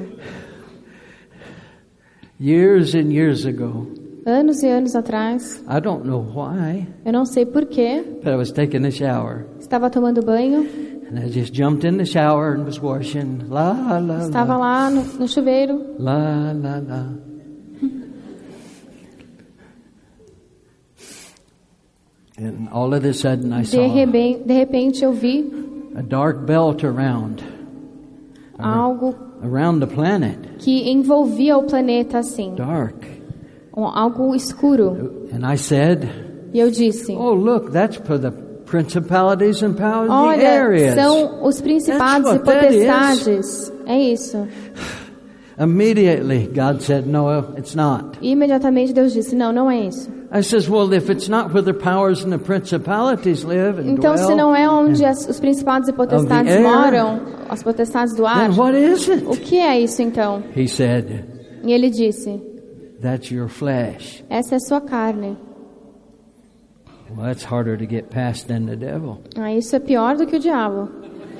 Years and years ago, Anos e anos atrás, I don't know why, eu não sei porquê, but I was taking a shower. estava tomando banho, And I just jumped in the shower and was washing. La, la, estava la. lá no chuveiro, La, la, la. And all of a sudden I saw de repente eu vi a dark belt around algo the planet. que envolvia o planeta assim, Dark. Algo escuro. And I said, E eu disse, oh, look, that's for the principalities and powers of the olha, areas. são os principados e That's what that potestades. É isso. Immediately, God said, no, it's not. E imediatamente Deus disse, não, não é isso. I says, well, if it's not where the powers and the principalities live and Então, se não dwell, é onde os principados e potestades air, moram, as potestades do ar, then what is it? o que é isso então? He said, E ele disse, that's your flesh. essa é a sua carne. Well, that's harder to get past than the devil. Isso é pior do que o diabo.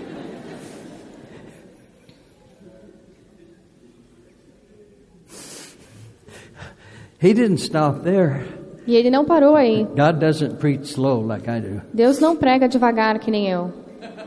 He didn't stop there. E ele não parou aí. God doesn't preach slow like I do. Deus não prega devagar que nem eu.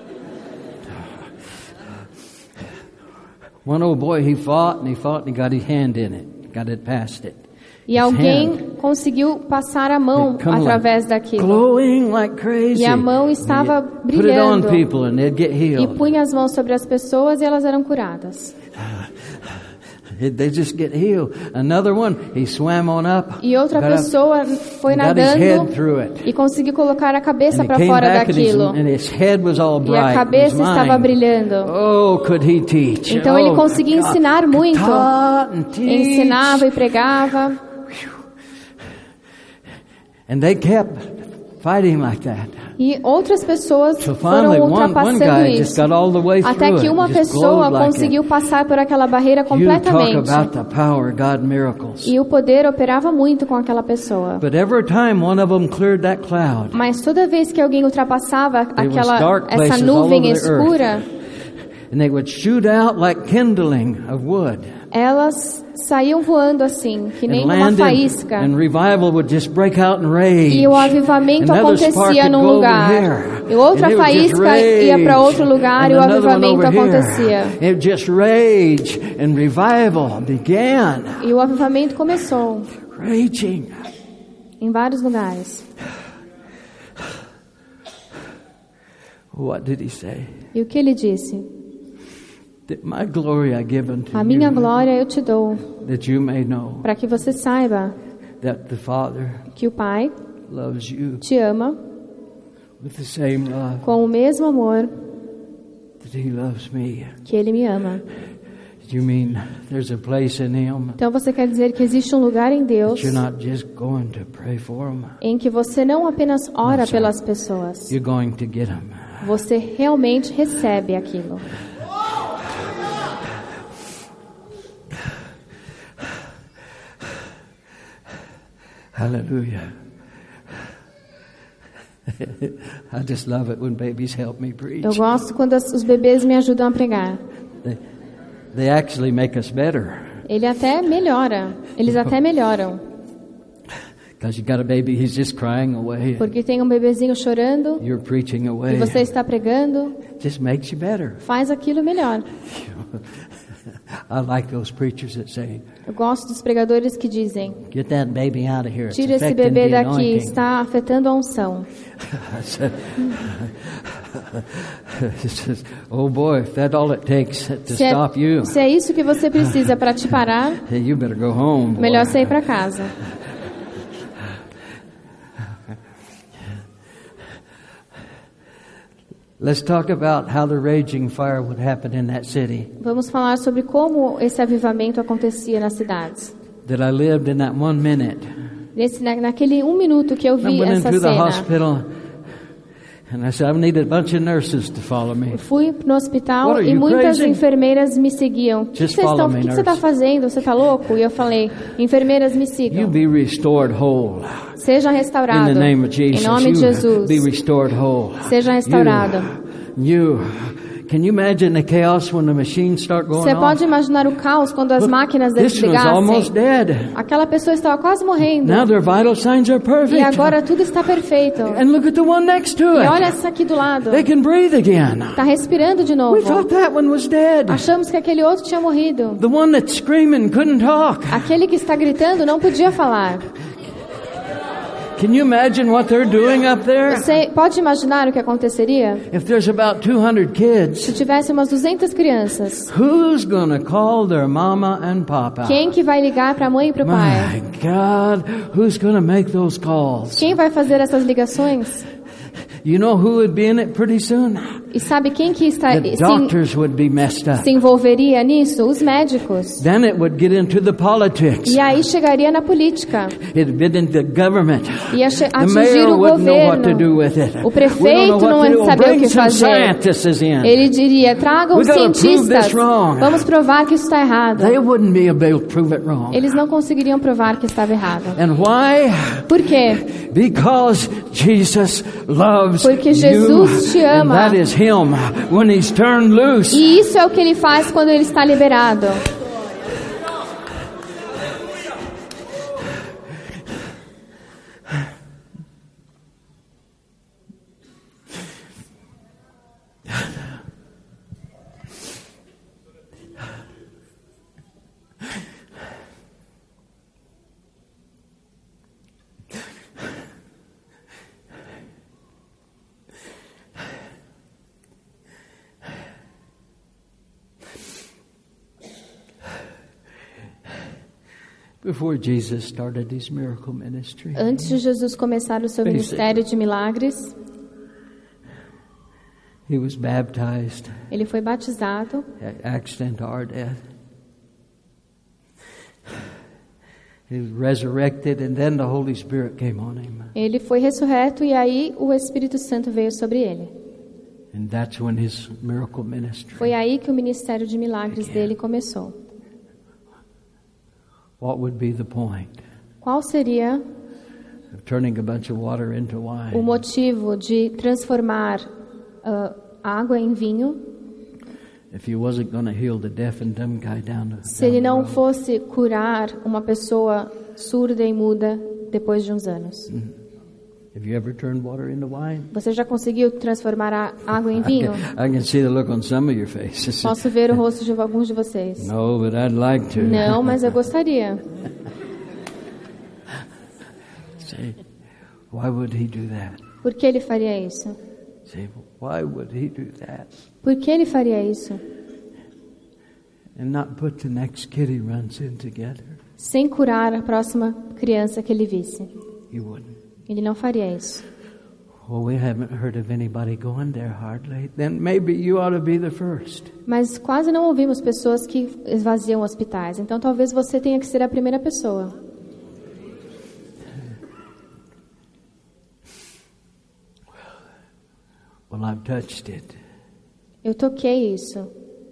One old boy, he fought and he got his hand in it. Got it past it. E alguém conseguiu passar a mão através daquilo. Glowing like crazy. E a mão estava Put it on brilhando. people and they'd get E healed. punha as mãos sobre as pessoas e elas eram curadas. They just get healed. Another one, he swam on up. E outra got up, pessoa foi got his head nadando through it. e conseguiu colocar a cabeça And he para came fora back daquilo. and his head was all E bright. a His cabeça estava mind. brilhando. Oh, could he teach? Então ele Oh, conseguia God. ensinar muito. Taught and teach. Ensinava e pregava. And they kept fighting like that. E outras pessoas So foram finally, one ultrapassando guy just isso. got all the way through Até que uma it. Just pessoa glowed like conseguiu it. passar por aquela barreira You talk completamente. about the power of God miracles. E o poder operava muito com aquela pessoa. But every time one of them cleared that cloud, Mas toda vez que alguém ultrapassava was dark essa places all nuvem over the escura, and they would shoot out like kindling of wood. elas saíam voando assim, que nem And uma landed, faísca. and revival would just break out in rage. E o avivamento Another spark acontecia would num go over lugar. here. E outra And it would just faísca ia para rage. outro lugar And e o another one avivamento over here. acontecia. It would just rage and revival began. E o avivamento começou Raging. em vários lugares. What did he say? E o que ele disse? That my glory I give unto A minha you, glória eu te dou, that you may know para que você saiba that the Father que o Pai loves you te ama with the same love com o mesmo amor that he loves me. que Ele me ama. You mean there's a place in him Então você quer dizer que existe um lugar em Deus that you're not just going to pray for him, em que você não apenas ora pelas pessoas, you're going to get him. você realmente recebe aquilo. Hallelujah. I just love it when babies help me preach. Eu gosto quando os bebês me ajudam a pregar. They actually make us better. Eles até melhoram. Because you got a baby, he's just crying away. Porque tem um bebezinho chorando You're preaching e away. você está pregando, Just makes you better. faz aquilo melhor. I like those preachers that say, Eu gosto dos pregadores que dizem: "Get that baby out of here. It's tira esse affecting bebê the daqui, anointing." está afetando a unção. I said, oh boy, if that's all it takes to stop you, Se é isso que você precisa para te parar, you better go home. Boy. melhor você ir para casa. Let's talk about how the raging fire would happen in that city. Vamos falar sobre como esse avivamento acontecia nas cidades. That I lived in that 1 minute. Naquele 1 minuto que eu I vi went essa into the cena, hospital and I said, I need a bunch of nurses to follow me. eu fui no hospital What, are e you muitas crazy? enfermeiras me seguiam. O que Just você follow me, está nurse. fazendo? Você está louco? E eu falei: enfermeiras, me You sigam. be restored whole. Seja In restaurado. the name of Jesus. Em nome de You Jesus. be restored whole. Seja restaurado. Can you imagine the chaos when the machines start going Você off? pode imaginar o caos quando as máquinas This one's almost desligassem? dead. Aquela pessoa estava quase morrendo. Now their vital signs are E perfect. agora tudo está perfeito. And look at the one next to E olha it. essa aqui do lado. They can breathe again. Está respirando de We novo. thought that one was dead. Achamos que aquele outro tinha morrido. The one that's screaming couldn't talk. Aquele que está gritando não podia falar. Can you imagine what they're doing up there? Você pode imaginar o que aconteceria If there's about 200 se kids, tivesse umas 200 crianças? who's gonna call their mama and papa? Quem que vai ligar para a mãe e para o pai? My God, who's gonna make those calls? Quem vai fazer essas ligações? You know who would be in it pretty soon? E sabe quem que está The doctors would be messed up. se envolveria nisso? Os médicos. Then it would get into the politics. E aí chegaria na política. It'd get into the government. Ia The atingir mayor o wouldn't know what to do governo. with it. O We prefeito don't know não what to ia do. saber o Bring que some fazer. scientists in. Ele diria: tragam We gotta prove cientistas. this wrong. Vamos provar que isso está errado. They wouldn't be able to prove it wrong. Eles não conseguiriam provar que estava errado. And why? Por quê? Because Jesus loves Porque you. Jesus te And ama. that is Him when He's turned loose. E isso é o que ele faz quando ele está liberado. Before Jesus started His miracle ministry, Antes de Jesus começar o seu ministério de milagres, He was baptized, ele foi batizado, accident to our death. He was resurrected, and then the Holy Spirit came on Him. ele foi ressurreto e aí o Espírito Santo veio sobre ele. And that's when His miracle ministry. Foi aí que o ministério de milagres dele começou. What would be the point Qual seria of turning a bunch of water into o wine? motivo de transformar água em vinho If He wasn't going to heal the deaf and dumb guy down se ele the não road? fosse curar uma pessoa surda e muda depois de uns anos? Have you ever turned water into wine? Você já conseguiu transformar a água em vinho? I can see the look on some of your faces. Posso ver o rosto de alguns de vocês. No, but I'd like to. Não, mas eu gostaria. See, why would He do that? Por que ele faria isso? See, why would He do that? Por que ele faria isso? And not put the next kid He runs in together? Sem curar a próxima criança que ele visse. He wouldn't. Ele não faria isso. Well, we haven't heard of anybody going there hardly. Then maybe you ought to be the first. Mas quase não ouvimos pessoas que esvaziam hospitais. Então talvez você tenha que ser a primeira pessoa. Well, I've touched it. Eu toquei isso.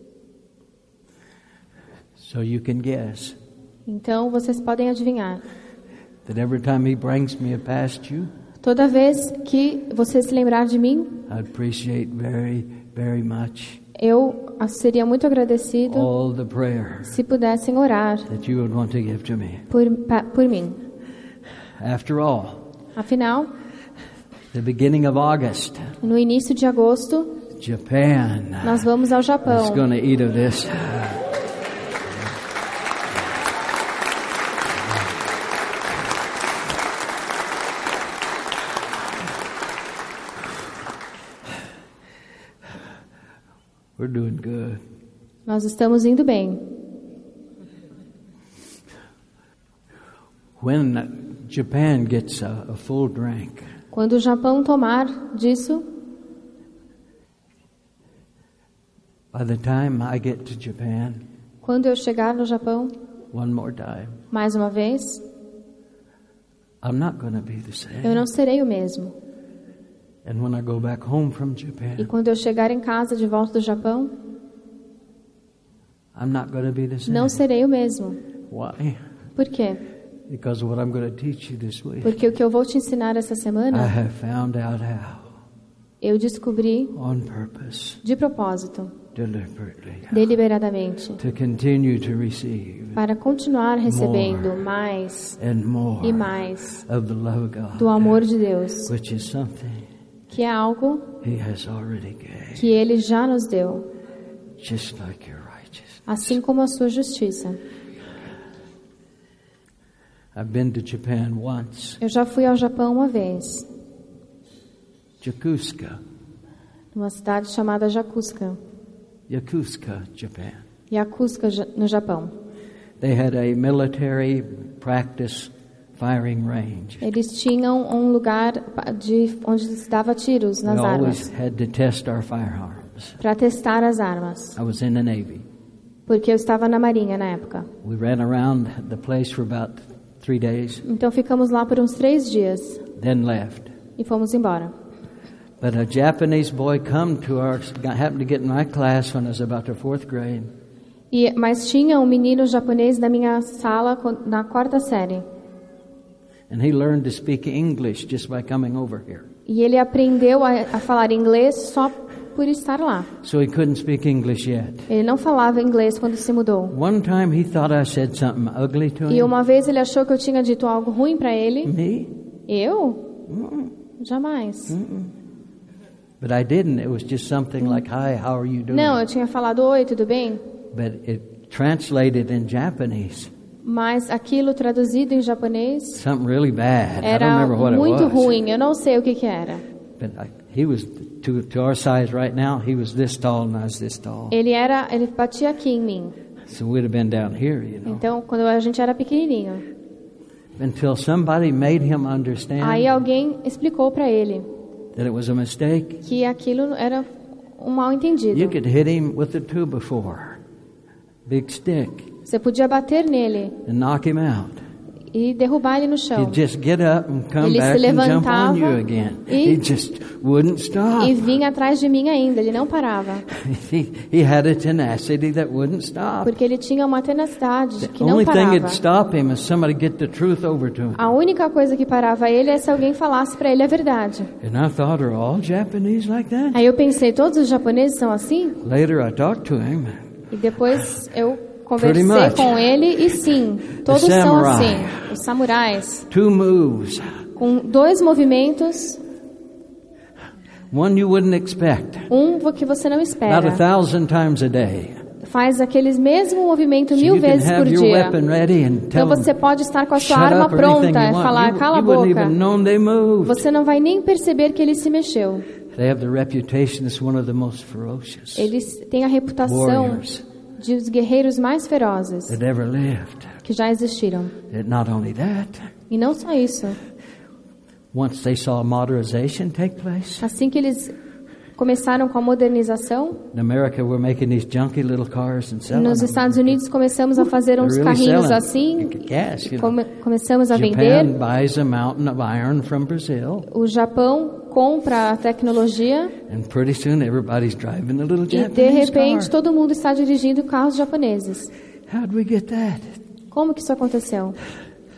So you can guess Então vocês podem adivinhar. that every time He brings me past you, Toda vez que você se lembrar de mim, I'd appreciate very, very much eu seria muito agradecido all the prayer se pudessem orar that you would want to give to me. por mim. After all, Afinal, the beginning of August, no início de agosto, Japan nós vamos ao is Japão. going to eat of this. We're doing good. Nós estamos indo bem. When Japan gets a full drink, Quando o Japão tomar disso, by the time I get to Japan, quando eu chegar no Japão, one more time, mais uma vez, I'm not going to be the eu same. não serei o mesmo. And when I go back home from E Japan, quando eu chegar em casa de volta do Japão, I'm not going to be the same. não serei o mesmo. Why? Por quê? Because what I'm going to teach you this week, Porque o que eu vou te ensinar essa I semana, have found out how, eu descobri on purpose, de propósito, deliberately, deliberadamente, to continue to receive para continuar recebendo mais and more e mais of the love of God, do amor de Deus, which is something que é algo He has already gave, que Ele já nos deu, just like your righteousness. assim como a sua justiça. I've been to Japan once, Eu já fui ao Japão uma vez, Yokosuka, numa cidade chamada Yokosuka, Japan. Yokosuka, no Japão. They had a military practice firing range. Eles tinham um lugar onde se dava tiros nas We always armas, had to test our firearms. para testar as armas, I was in the Navy. porque eu estava na Marinha na época. We ran around the place for about 3 days, Então ficamos lá por uns 3 dias then left. e fomos embora. But a Japanese boy happened to get in my class when I was about the 4th grade. Mas tinha um menino japonês na minha sala na 4ª série. And he learned to speak English just by coming over here. E ele aprendeu a falar inglês só por estar lá. So he couldn't speak English yet. Ele não falava inglês quando se mudou. One time he thought I said something ugly to E him. uma vez ele achou que eu tinha dito algo ruim para ele. Me? Eu? Jamais. But I didn't. It was just something like, "Hi, how are you doing?" Não, eu tinha falado oi, tudo bem? But it translated in Japanese, Mas aquilo traduzido em japonês something really bad. I don't era remember what muito it was. ruim. Eu não sei o que era. But he was to our size right now. He was this tall and I was this tall. Ele batia aqui em mim. So we'd have been down here, you know. Então, quando a gente era pequenininho. Until somebody made him understand Aí alguém explicou para ele that it was a mistake. que aquilo era um mal-entendido. You could hit him with a 2x4, big stick, Você podia bater nele and knock him out. e derrubar ele no chão. He'd just get up and come Ele back se and jump on levantava you again. e- He just wouldn't stop. E vinha atrás de mim ainda, ele não parava. He had a tenacity that wouldn't stop. Porque ele tinha uma tenacidade que The não only thing parava. that'd stop him is somebody get the truth over to him. A única coisa que parava ele é se alguém falasse para ele a verdade. And I thought, are all Japanese like that? Aí eu pensei, todos os japoneses são assim? Later I talked to him. E depois eu Pretty conversei much. com ele e sim, todos The são samurai. assim. Os samurais, 2 moves. com 2 movimentos, One you wouldn't expect. que você não Not espera. 1,000 times a day. Faz aqueles mesmo movimento So 1000 you can vezes por have your dia. weapon ready and tell Então them, você pode estar com a sua shut arma up or anything pronta you e want. falar, You cala a wouldn't boca. even known they moved. Você não vai nem perceber que ele se mexeu. They have the reputation as one of the most ferocious Eles têm a reputação warriors de os guerreiros mais ferozes that ever lived. que já existiram. And not only that, E não só isso. once they saw modernization take place, Assim que eles começaram com a modernização, in America we're making these junky little cars and selling nos them. Estados Unidos começamos a fazer uns They're really carrinhos selling assim, gas, you know. começamos a Japan vender. buys a mountain of iron from Brazil, O Japão compra a tecnologia and pretty soon everybody's driving a little e de Japanese repente car. todo mundo está dirigindo carros japoneses. How'd we get that? Como que isso aconteceu?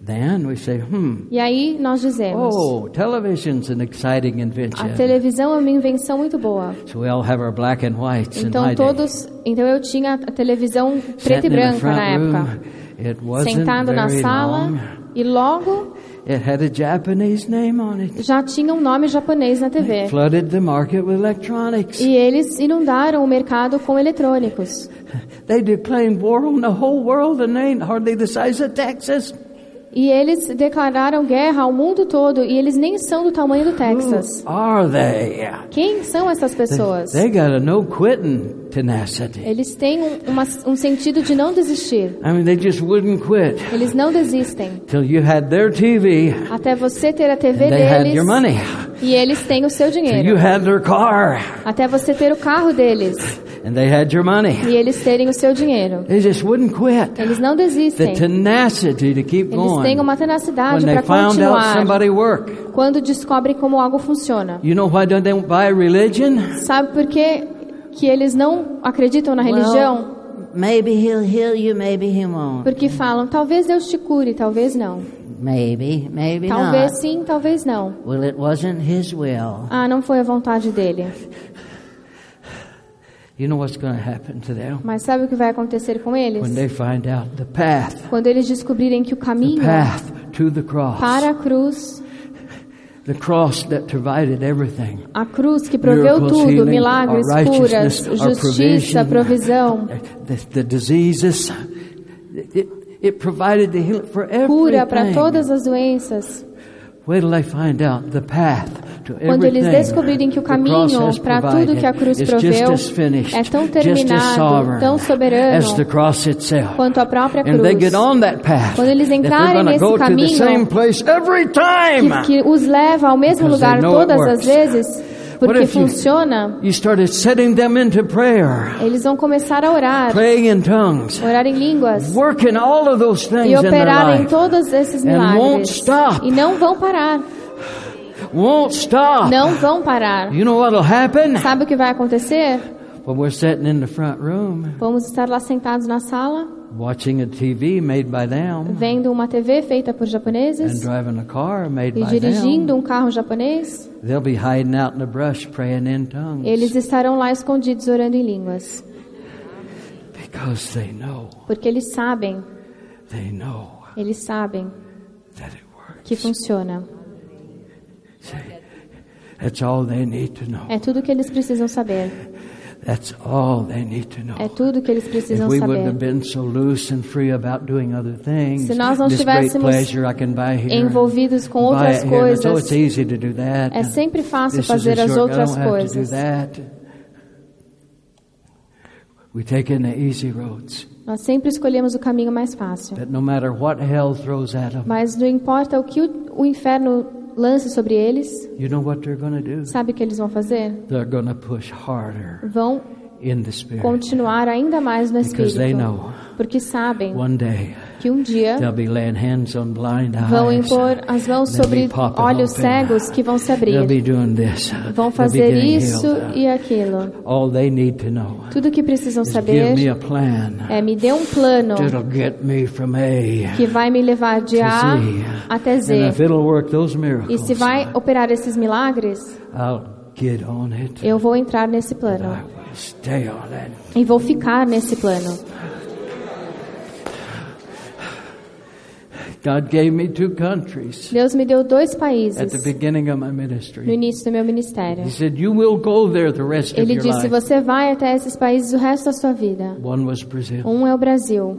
Then we say, E aí nós dizemos, television's an exciting invention. a televisão é uma invenção muito boa. So we all have our black and whites in my Então eu tinha a televisão preta e branca na época. Sentado na sala e logo it had a Japanese name on it. Já tinha um nome japonês na TV. Flooded the market with electronics. E eles inundaram o mercado com eletrônicos. They declared war on the whole world and they ain't hardly the size of Texas. E eles declararam guerra ao mundo todo e eles nem são do tamanho do Texas. Who are they? Quem são essas pessoas? They got a no quitting tenacity. Eles têm um sentido de não desistir. I mean, they just wouldn't quit. Eles não desistem. Till you had their TV. Até você ter a TV They had deles. your money. E eles têm o seu Till dinheiro. you had their car. Até você ter o carro deles. And they had your money. E eles terem o seu dinheiro. They just wouldn't quit. Eles não desistem. The tenacity to keep Eles going. têm uma tenacidade When para they found out continuar. somebody work. Quando descobrem como algo funciona. You know why they don't buy religion? Sabe por que eles não acreditam na religião? Maybe he'll heal you, maybe he won't. Porque falam, talvez Deus te cure, talvez não. Maybe Talvez not. sim, talvez não. Well, it wasn't his will. Ah, não foi a vontade dele. You know what's going to happen to them? Mas sabe o que vai acontecer com eles? When they find out the path Quando eles descobrirem que o caminho to the cross. para a cruz, The cross that provided everything. a cruz que proveu Miracles, tudo, healing, milagres, our curas, righteousness, our justiça, provisão, the diseases, it provided the healing for everything. cura para todas as doenças. Wait till they find out the path to everything. Quando eles descobrirem que o caminho para tudo que a cruz proveu é tão terminado, tão soberano quanto a própria cruz. Quando eles entrarem nesse caminho que os leva ao mesmo lugar todas as vezes, porque funciona, eles vão começar a orar, orar em línguas e operar em todos esses milagres e não vão parar. Não vão parar. You know what'll happen? Sabe o que vai acontecer? Well, we're sitting in the front room, vamos estar lá sentados na sala, watching a TV made by them, vendo uma TV feita por japoneses, and driving a car made e by dirigindo them. um carro japonês. They'll be hiding out in the brush praying in tongues. Eles estarão lá escondidos orando em línguas. Because they know. Porque eles sabem. They know. Eles sabem that it works. Que funciona. See, that's all they need to know. É tudo que eles precisam saber. That's all they need to know. É tudo que eles precisam If we saber. wouldn't have been so loose and free about doing other things, se nós não this great estivéssemos pleasure I can buy here, envolvidos com outras buy it here. coisas, So it's easy to do that. é sempre fácil This fazer is a as short, outras I don't have to do coisas. that. We take in the easy roads. Nós sempre escolhemos o caminho mais fácil. That no matter what hell throws at them, mas não importa o que o inferno lance sobre eles, you know what they're going to do? Sabe o que eles vão fazer? They're going to push harder. Vão in the Spirit. Continuar ainda mais no Espírito. Porque sabem one day, que um dia they'll be laying hands on blind eyes, vão impor as mãos sobre olhos cegos que vão se abrir. They'll be doing this. Vão fazer isso e aquilo. All they need to know Tudo que precisam saber é me dê um plano que vai me levar de A até Z. E se vai operar esses milagres, eu vou entrar nesse plano. E vou ficar nesse plano. Deus me deu 2 países no início do meu ministério. Ele disse, você vai até esses países o resto da sua vida. Um é o Brasil.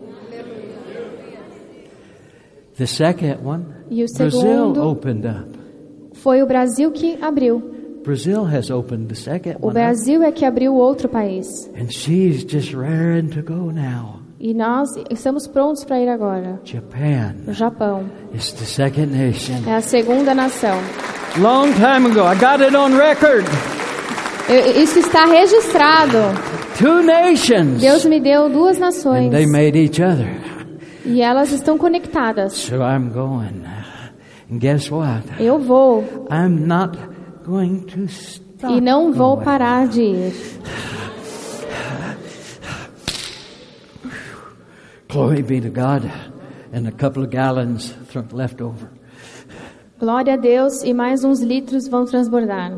E o segundo foi o Brasil que abriu. O Brasil é que abriu outro país. E nós estamos prontos para ir agora. O Japão é a segunda nação. Long time ago, I got it on record. Isso está registrado. 2 nations. Deus me deu 2 nações. And they made each other. E elas estão conectadas. So I'm going. And guess what? Eu vou. I'm not going to stop. E não vou parar de ir. Glory be to God And a couple of gallons left over. Glória a Deus, e mais uns litros vão transbordar.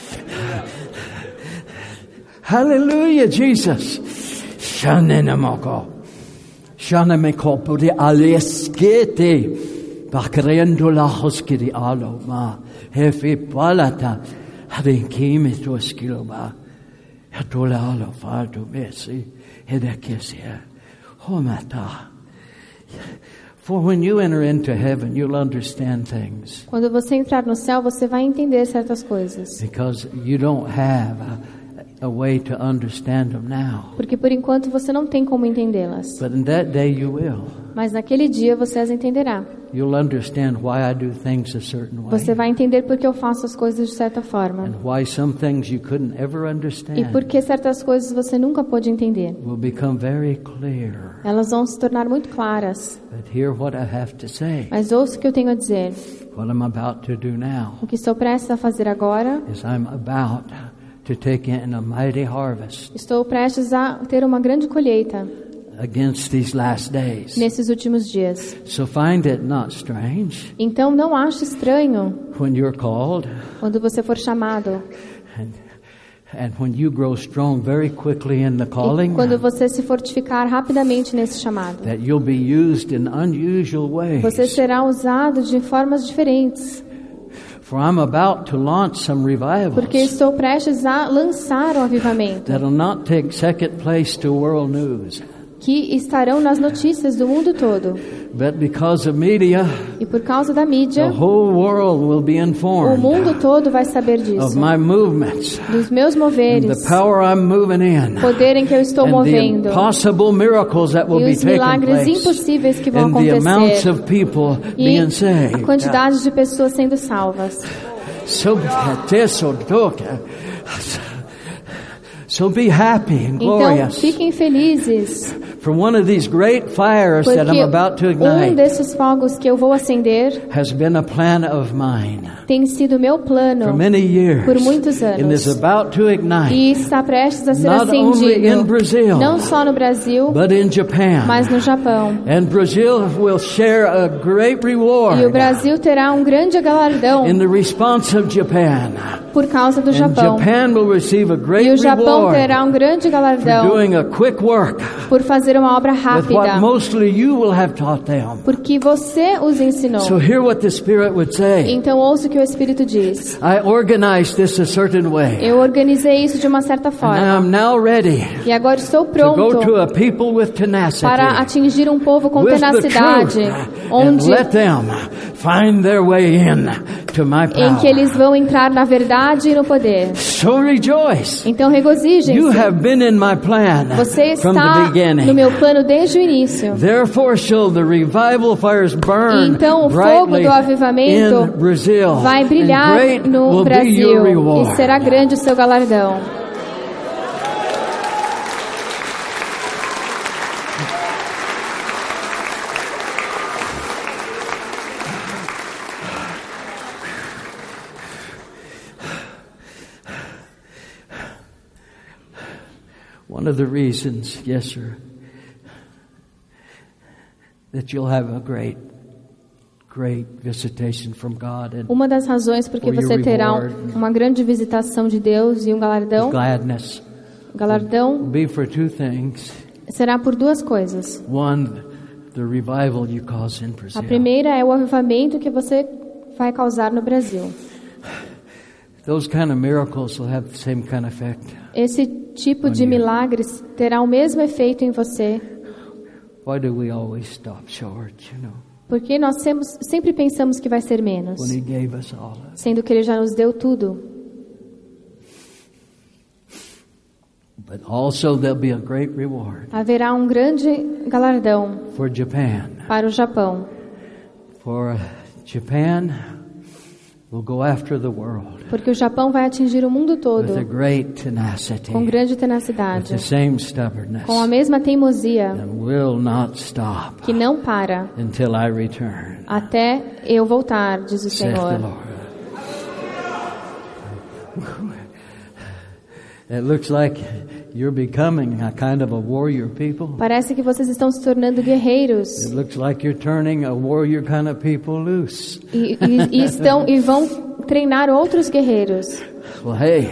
Hallelujah, Jesus. Shanenamoko. Shanemeko puri aleskete. Bakrendo la hoskiri alo ma. Hefi palata. Harinkimi to skiloba. Hatola alo falto messi. Hedekesia. Homata. For when you enter into heaven, you'll understand things. Quando você entrar no céu, você vai entender certas coisas. Because you don't have a way to understand them now. Porque por enquanto você não tem como entendê-las. But in that day you will. Mas naquele dia você as entenderá. You'll understand why I do things a certain way. Você vai entender porque eu faço as coisas de certa forma. And why some things you couldn't ever understand. E porque certas coisas você nunca pôde entender. Will become very clear. Elas vão se tornar muito claras. But hear what I have to say. Mas ouça o que eu tenho a dizer. What I'm about to do now. O que estou prestes a fazer agora. Is I'm about to take in a mighty harvest. Estou prestes a ter uma grande colheita. Against these last days. Nesses últimos dias. So find it not strange. Então não ache estranho. When you're called. Quando você for chamado. And when you grow strong very quickly in the calling. E quando você se fortificar rapidamente nesse chamado. That you'll be used in unusual ways. Você será usado de formas diferentes. For I'm about to launch some revivals. Porque estou prestes a lançar um avivamento. That'll not take second place to world news. Que estarão nas notícias do mundo todo. But because of media, e por causa da mídia, the whole world will be informed. O mundo todo vai saber disso. Of my movements, dos meus moveres, and the power I'm moving in, poder em que eu estou movendo, the impossible miracles that will e os milagres impossíveis que vão acontecer, the amounts of people being saved. A quantidade de pessoas sendo salvas. So be happy and glorious. Então, fiquem felizes. For one of these great fires that I'm about to ignite. Desses fogos que eu vou acender has been a plan of mine. Tem sido meu plano for many years. Por muitos anos. And is about to ignite. E está prestes a ser not acendido. Only in Brazil, não só no Brasil, but in Japan. Mas no Japão. And Brazil will share a great reward. E o Brasil terá um grande galardão. In the response of Japan. Por causa do Japão. And Japan will receive a great e o Japão reward. terá um grande galardão. For doing a quick work. Por fazer uma obra rápida. With what mostly you will have taught them. Porque você os ensinou. So hear what the Spirit would say. Então ouça o que o Espírito diz. I organized this a certain way. Eu organizei isso de uma certa forma. And I'm now ready. E agora estou pronto. To go to a people with tenacity. Para atingir um povo com tenacidade, onde let them find their way in to my power. Em que eles vão entrar na verdade e no poder. So rejoice. Então regozijem-se. You have been in my plan. Você está from the beginning. No meu plano desde o início. Therefore shall the revival fires burn. Então o fogo do avivamento vai brilhar no Brasil e será grande o seu galardão. One of the reasons, yes, sir, that you'll have a great visitation from God and uma das razões porque você terá uma grande visitação de Deus e um galardão. Gladness. Galardão be for two things. Será por duas coisas. One, the revival you cause in Brazil. A primeira é o avivamento que você vai causar no Brasil. Those kind of miracles will have the same kind of effect. Esse tipo de milagres terá o mesmo efeito em você. Why do we always stop short, you know? Porque nós sempre pensamos que vai ser menos. When he gave us all. Sendo que ele já nos deu tudo. But also there'll be a great reward. Haverá um grande galardão. For Japan. Para o Japão. For Japan will go after the world. Porque o Japão vai atingir o mundo todo. With a great tenacity. Com grande tenacidade. With the same stubbornness. Com a mesma teimosia. And will not stop. Que não para. Until I return. Até eu voltar, diz o Senhor. It looks like You're becoming a kind of a warrior people. Parece que vocês estão se tornando guerreiros. It looks like you're turning a warrior kind of people loose. E vão treinar outros guerreiros. Well, hey,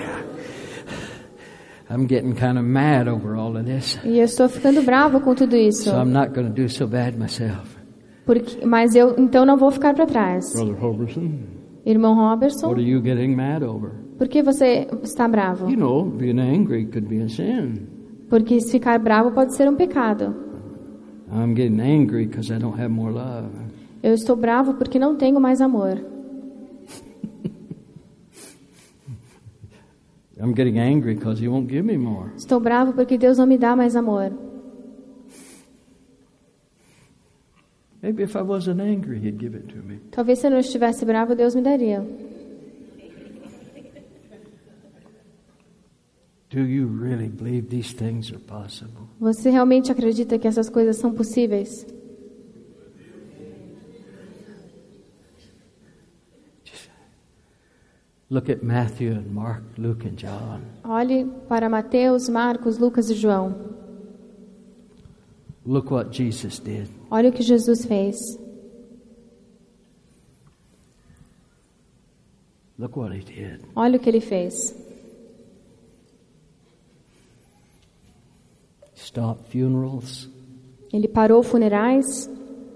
I'm getting kind of mad over all of this. E eu estou ficando bravo com tudo isso. So I'm not going to do so bad myself. Mas eu então não vou ficar para trás. Brother Robertson. Irmão Robertson. What are you getting mad over? Por que você está bravo? You know, being angry could be a sin. Porque se ficar bravo pode ser um pecado. I'm getting angry because I don't have more love. Eu estou bravo porque não tenho mais amor. I'm getting angry because He won't give me more. Estou bravo porque Deus não me dá mais amor. Maybe if I wasn't angry, He'd give it to me. Talvez se eu não estivesse bravo, Deus me daria. Do you really believe these things are possible? Você realmente acredita que essas coisas são possíveis? Look at Matthew and Mark, Luke and John. Olhe para Mateus, Marcos, Lucas e João. Look what Jesus did. Olha o que Jesus fez. Look what He did. Olha o que Ele fez. Stop funerals. Ele parou funerais.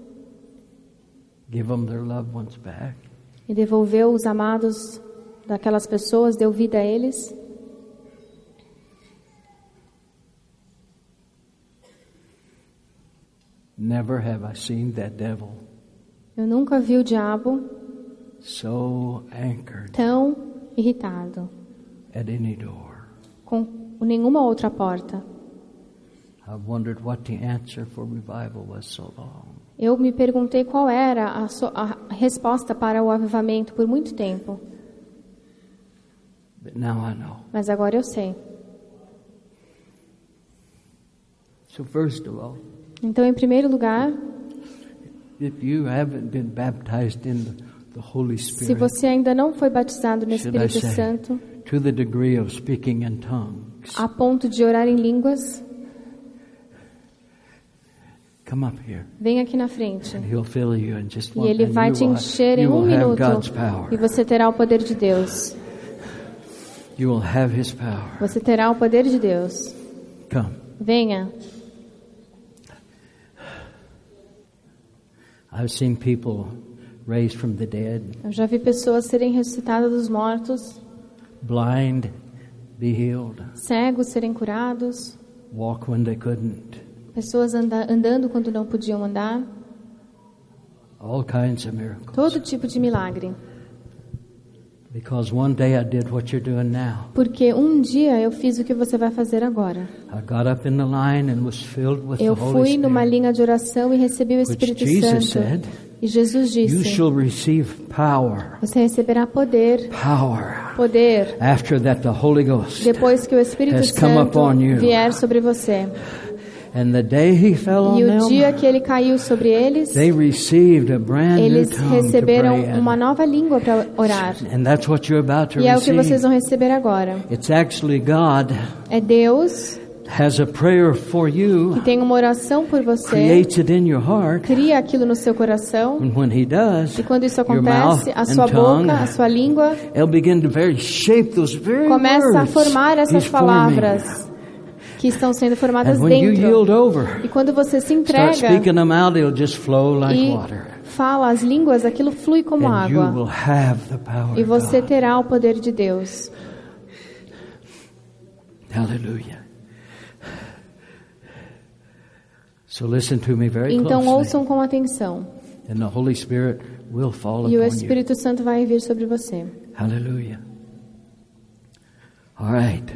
Give them their loved ones back. E devolveu os amados daquelas pessoas, deu vida a eles. Never have I seen that devil. Eu nunca vi o diabo so anchored tão irritado at any door. Com nenhuma outra porta. I've wondered what the answer for revival was so long. Eu me perguntei qual era a resposta para o avivamento por muito tempo. But now I know. Mas agora eu sei. So first of all, então, em primeiro lugar, if you haven't been baptized in the Holy Spirit, se você ainda não foi batizado no Espírito Santo, to the degree of speaking in tongues, a ponto de orar em línguas, come up here. Vem aqui na frente. And he'll fill you in just e Ele vai te encher em um minuto. E você terá o poder de Deus. You will have His power. Você terá o poder de Deus. Come. Venha. I've seen people raised from the dead. Eu já vi pessoas serem ressuscitadas dos mortos. Blind, be healed. Cegos serem curados. Walk when they couldn't. Pessoas andando quando não podiam andar. All kinds of miracles. Todo tipo de milagre. Because one day I did what you're doing now. Porque um dia eu fiz o que você vai fazer agora. I got up in the line and was filled with eu the Holy fui Spirit, numa linha de oração e recebi o Espírito Santo. Said, e Jesus disse: you shall receive power. Você receberá poder. Power. Poder. After that the Holy Ghost depois que o Espírito Santo vier sobre você. And the day he fell on e o them, dia que ele caiu sobre eles, they received a brand eles new tongue receberam to pray uma nova língua para orar. And that's what you're about to e é o que receive. vocês vão receber agora. It's actually God. É Deus has a prayer for you, que tem uma oração por você, creates it in your heart, cria aquilo no seu coração. And when he does, e quando isso acontece, a sua boca, a sua língua começa a formar essas palavras que estão sendo formadas dentro. E quando você se entrega e fala as línguas, aquilo flui como água. E você terá o poder de Deus. Aleluia. So listen to me very então closely. ouçam com atenção. And the Holy Spirit will fall e o upon Espírito you. Santo vai vir sobre você. Hallelujah. All right.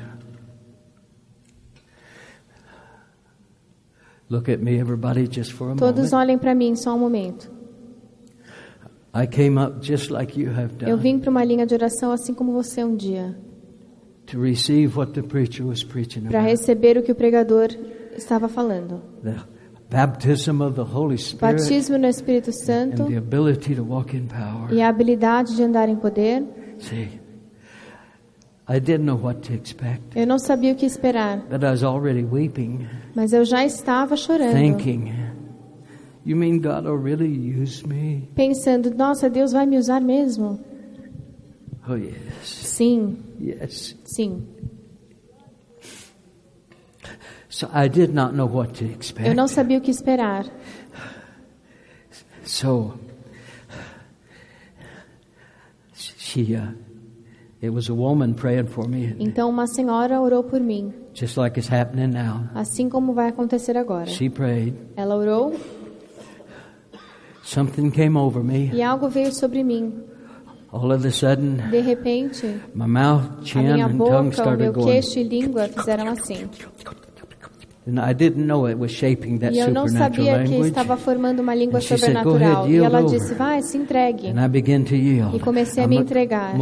Look at me, everybody, just for a Todos moment. olhem para mim só um momento. I came up just like you have done. Eu vim para uma linha de oração assim como você um dia. To receive what the preacher was preaching para about. receber o que o pregador estava falando. The baptism of the Holy Spirit. Batismo no Espírito Santo. And the ability to walk in power. E a habilidade de andar em poder. See, I didn't know what to expect. Eu não sabia o que esperar. But I was already weeping. Mas eu já estava chorando. Thinking, you mean God will really use me? Pensando, nossa, Deus vai me usar mesmo? Oh yes. Sim. Yes. Sim. So I did not know what to expect. Eu não sabia o que esperar. So it was a woman praying for me. Então uma senhora orou por mim. Just like it's happening now. Assim como vai acontecer agora. She prayed. Ela orou. Something came over me. E algo veio sobre mim. All of a sudden, de repente, my mouth, chin, a minha and tongue boca, o started meu going. queixo e língua fizeram assim. And I didn't know it was shaping that E eu não sabia que estava formando uma língua sobrenatural. E ela disse, vai, se entregue. And I began to yield. E comecei a me entregar.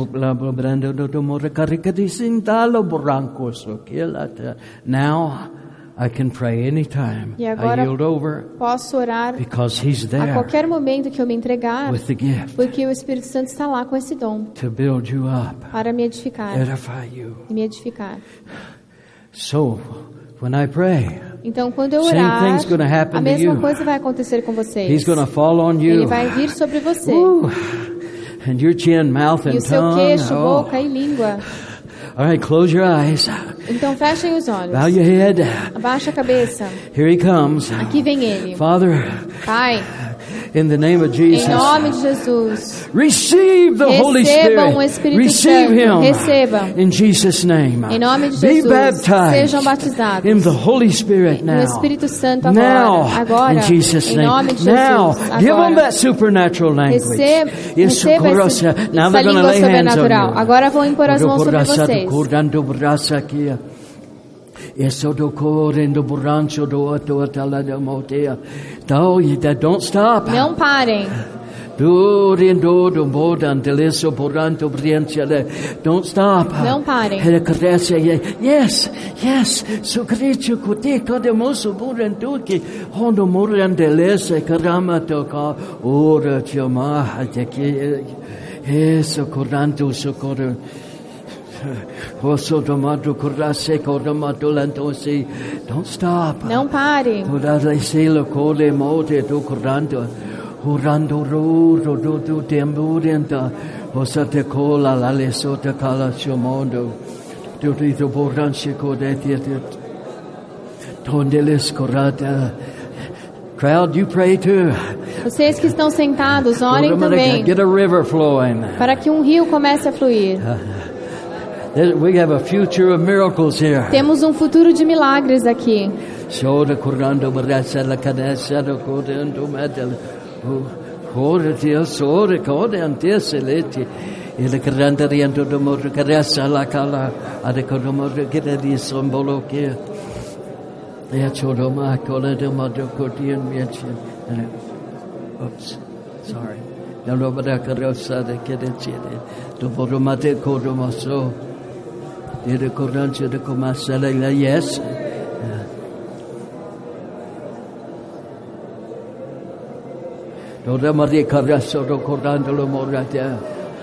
Now I can pray anytime. E agora I yield over posso orar because He's there a qualquer momento que eu me entregar, with the gift porque o Espírito Santo está lá com esse dom to build you up, para me edificar edify you. E me edificar. So, when I pray, então quando eu orar, a mesma coisa vai acontecer com vocês. He's going to fall on you. Ele vai vir sobre você. And your chin, mouth, and e o seu queixo, boca e língua. All right, close your eyes. Então fechem os olhos. Bow your head. Abaixa a cabeça. Here He comes. Aqui vem Ele. Father, Pai, in the name of Jesus, em nome de Jesus, receive the Holy recebam o Espírito Receive Santo. Him. Recebam. In Jesus' name. Em nome de Be Jesus, baptized sejam batizados. in the Holy Spirit now. No Espírito Santo Now, agora. in Jesus' Em name. nome de Now, Jesus, give them agora. that supernatural language. Receba essa Now língua sobrenatural. Agora vão impor as mãos sobre vocês. Don't stop. Não parem. Don't stop. Não parem. Yes, yes. So crecho kote kade moso buran tuki hondo moran delese karama toka ora chama hateke eso koranto sokoro oso tomato korase koramato lantosi. Don't stop. Não parem. Toda selo kole mote to koranto urando ro do temburenta osate kola la lesota kala chomondo tutito boranche kodete tondeles korata. Crowd, you pray too. Vocês que estão sentados, orem também. Get a river flowing. Para que um rio comece a fluir. We have a future of miracles here. Temos um futuro de milagres aqui. Shoda korando barasa la kadasa do kodendo metal. Ora Dio sore code anteseleti il grande rientro do modo caressa la cala ad codomodo che di simbolo che e chodo ma cola de modo codian mieci. Oops, sorry. Non lo vado a carrossa de che decide dopo romate codomoso de corrancio de comasela yes. Toda Maria Carrasso do Corandolo Morata.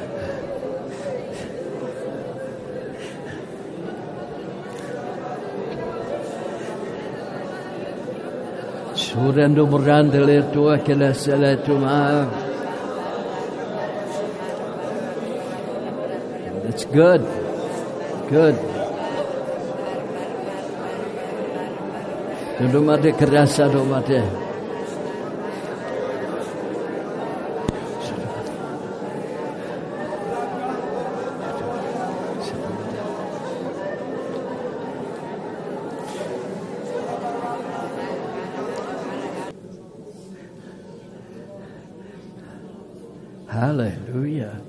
Surendo Morandele tua che la seletuma. That's good. Good. Toda Maria Carrasso do Mate. Hallelujah.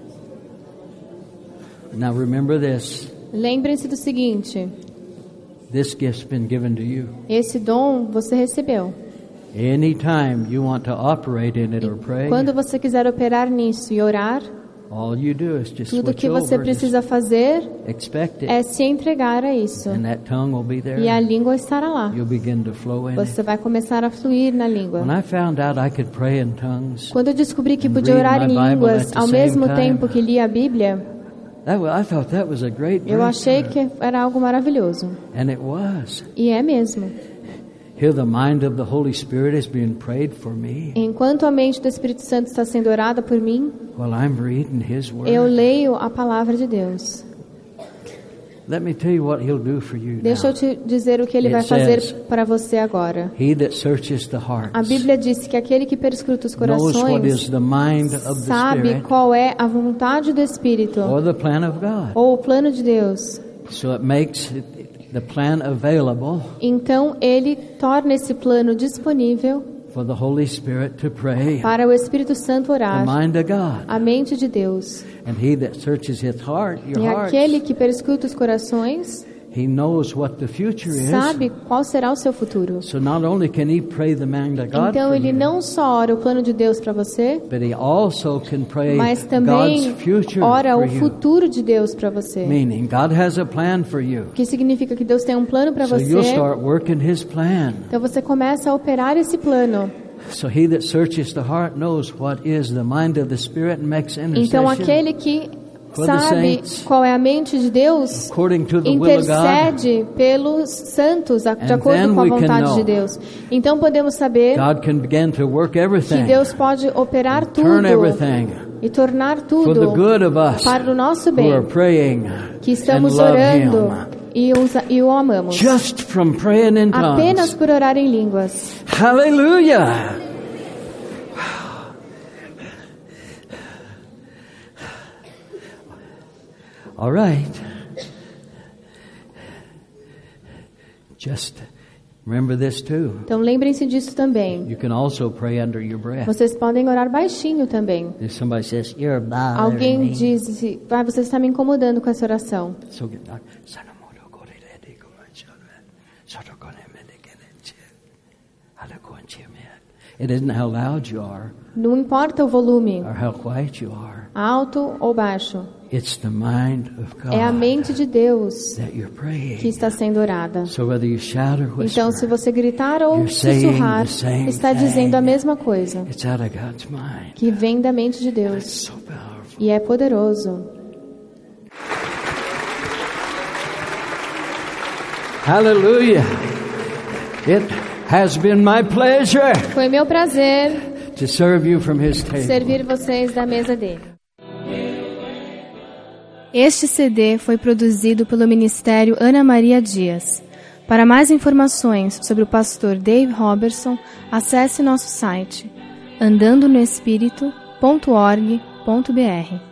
Now remember this. Lembrem-se do seguinte. This gift's been given to you. Esse dom você recebeu. Anytime you want to operate in it or pray. Quando você quiser operar nisso e orar, all you do is just tudo que você precisa fazer é se entregar a isso. And that tongue will be there. E a língua estará lá. You'll begin to flow in você vai começar a fluir na língua. When I found out I could pray in tongues, quando eu descobri que podia orar em línguas ao mesmo tempo que lia a Bíblia, I thought that was a great Eu achei que era algo maravilhoso. And it was. E é mesmo. Here the mind of the Holy Spirit is being prayed for me. Enquanto a mente do Espírito Santo está sendo orada por mim, while I'm reading His Word, eu leio a palavra de Deus. Let me tell you what He'll do for you. Deixa eu te dizer o que Ele vai fazer para você agora. He that searches the hearts, a Bíblia diz que aquele que perscruta os corações sabe qual é a vontade do Espírito or the plan of God. Ou o plano de Deus. So it makes the plan available. Então Ele torna esse plano disponível for the Holy Spirit to pray, para o Espírito Santo orar, the mind of God. A mente de Deus. And he that searches his heart, your e aquele que perscruta os corações, he knows what the future is. Sabe qual será o seu futuro. So not only can he pray the mind of God então ele não só ora o plano de Deus para você, but he also can pray mas também God's future ora for o futuro de Deus para você. Meaning God has a plan for you. Que significa que Deus tem um plano para você. You'll start working his plan. Então você começa a operar esse plano. So he that searches the heart knows what is the mind of the Spirit and makes intercession. Então aquele que sabe qual é a mente de Deus intercede pelos santos de acordo com a vontade de Deus. Então podemos saber que Deus pode operar tudo e tornar tudo para o nosso bem, que estamos orando e o amamos apenas por orar em línguas. Hallelujah! All right. Just remember this too. Então lembrem-se disso também. You can also pray under your breath. Vocês podem orar baixinho também. If somebody says, "You're bothering Alguém me." diz, você está me incomodando com essa oração. It isn't how loud you are. Não importa o volume. Or how quiet you are. Alto ou baixo. It's the mind of God. É a mente de Deus that you're praying. Que está sendo orada. So whether you shout or whisper, então, se você gritar ou sussurrar, está dizendo a mesma coisa. It's out of God's mind. Que vem da mente de Deus. It's so powerful. E é poderoso. Hallelujah. It has been my pleasure. Foi meu prazer to serve you from his table. Servir vocês da mesa dele. Este CD foi produzido pelo Ministério Ana Maria Dias. Para mais informações sobre o pastor Dave Robertson, acesse nosso site andandonoespírito.org.br.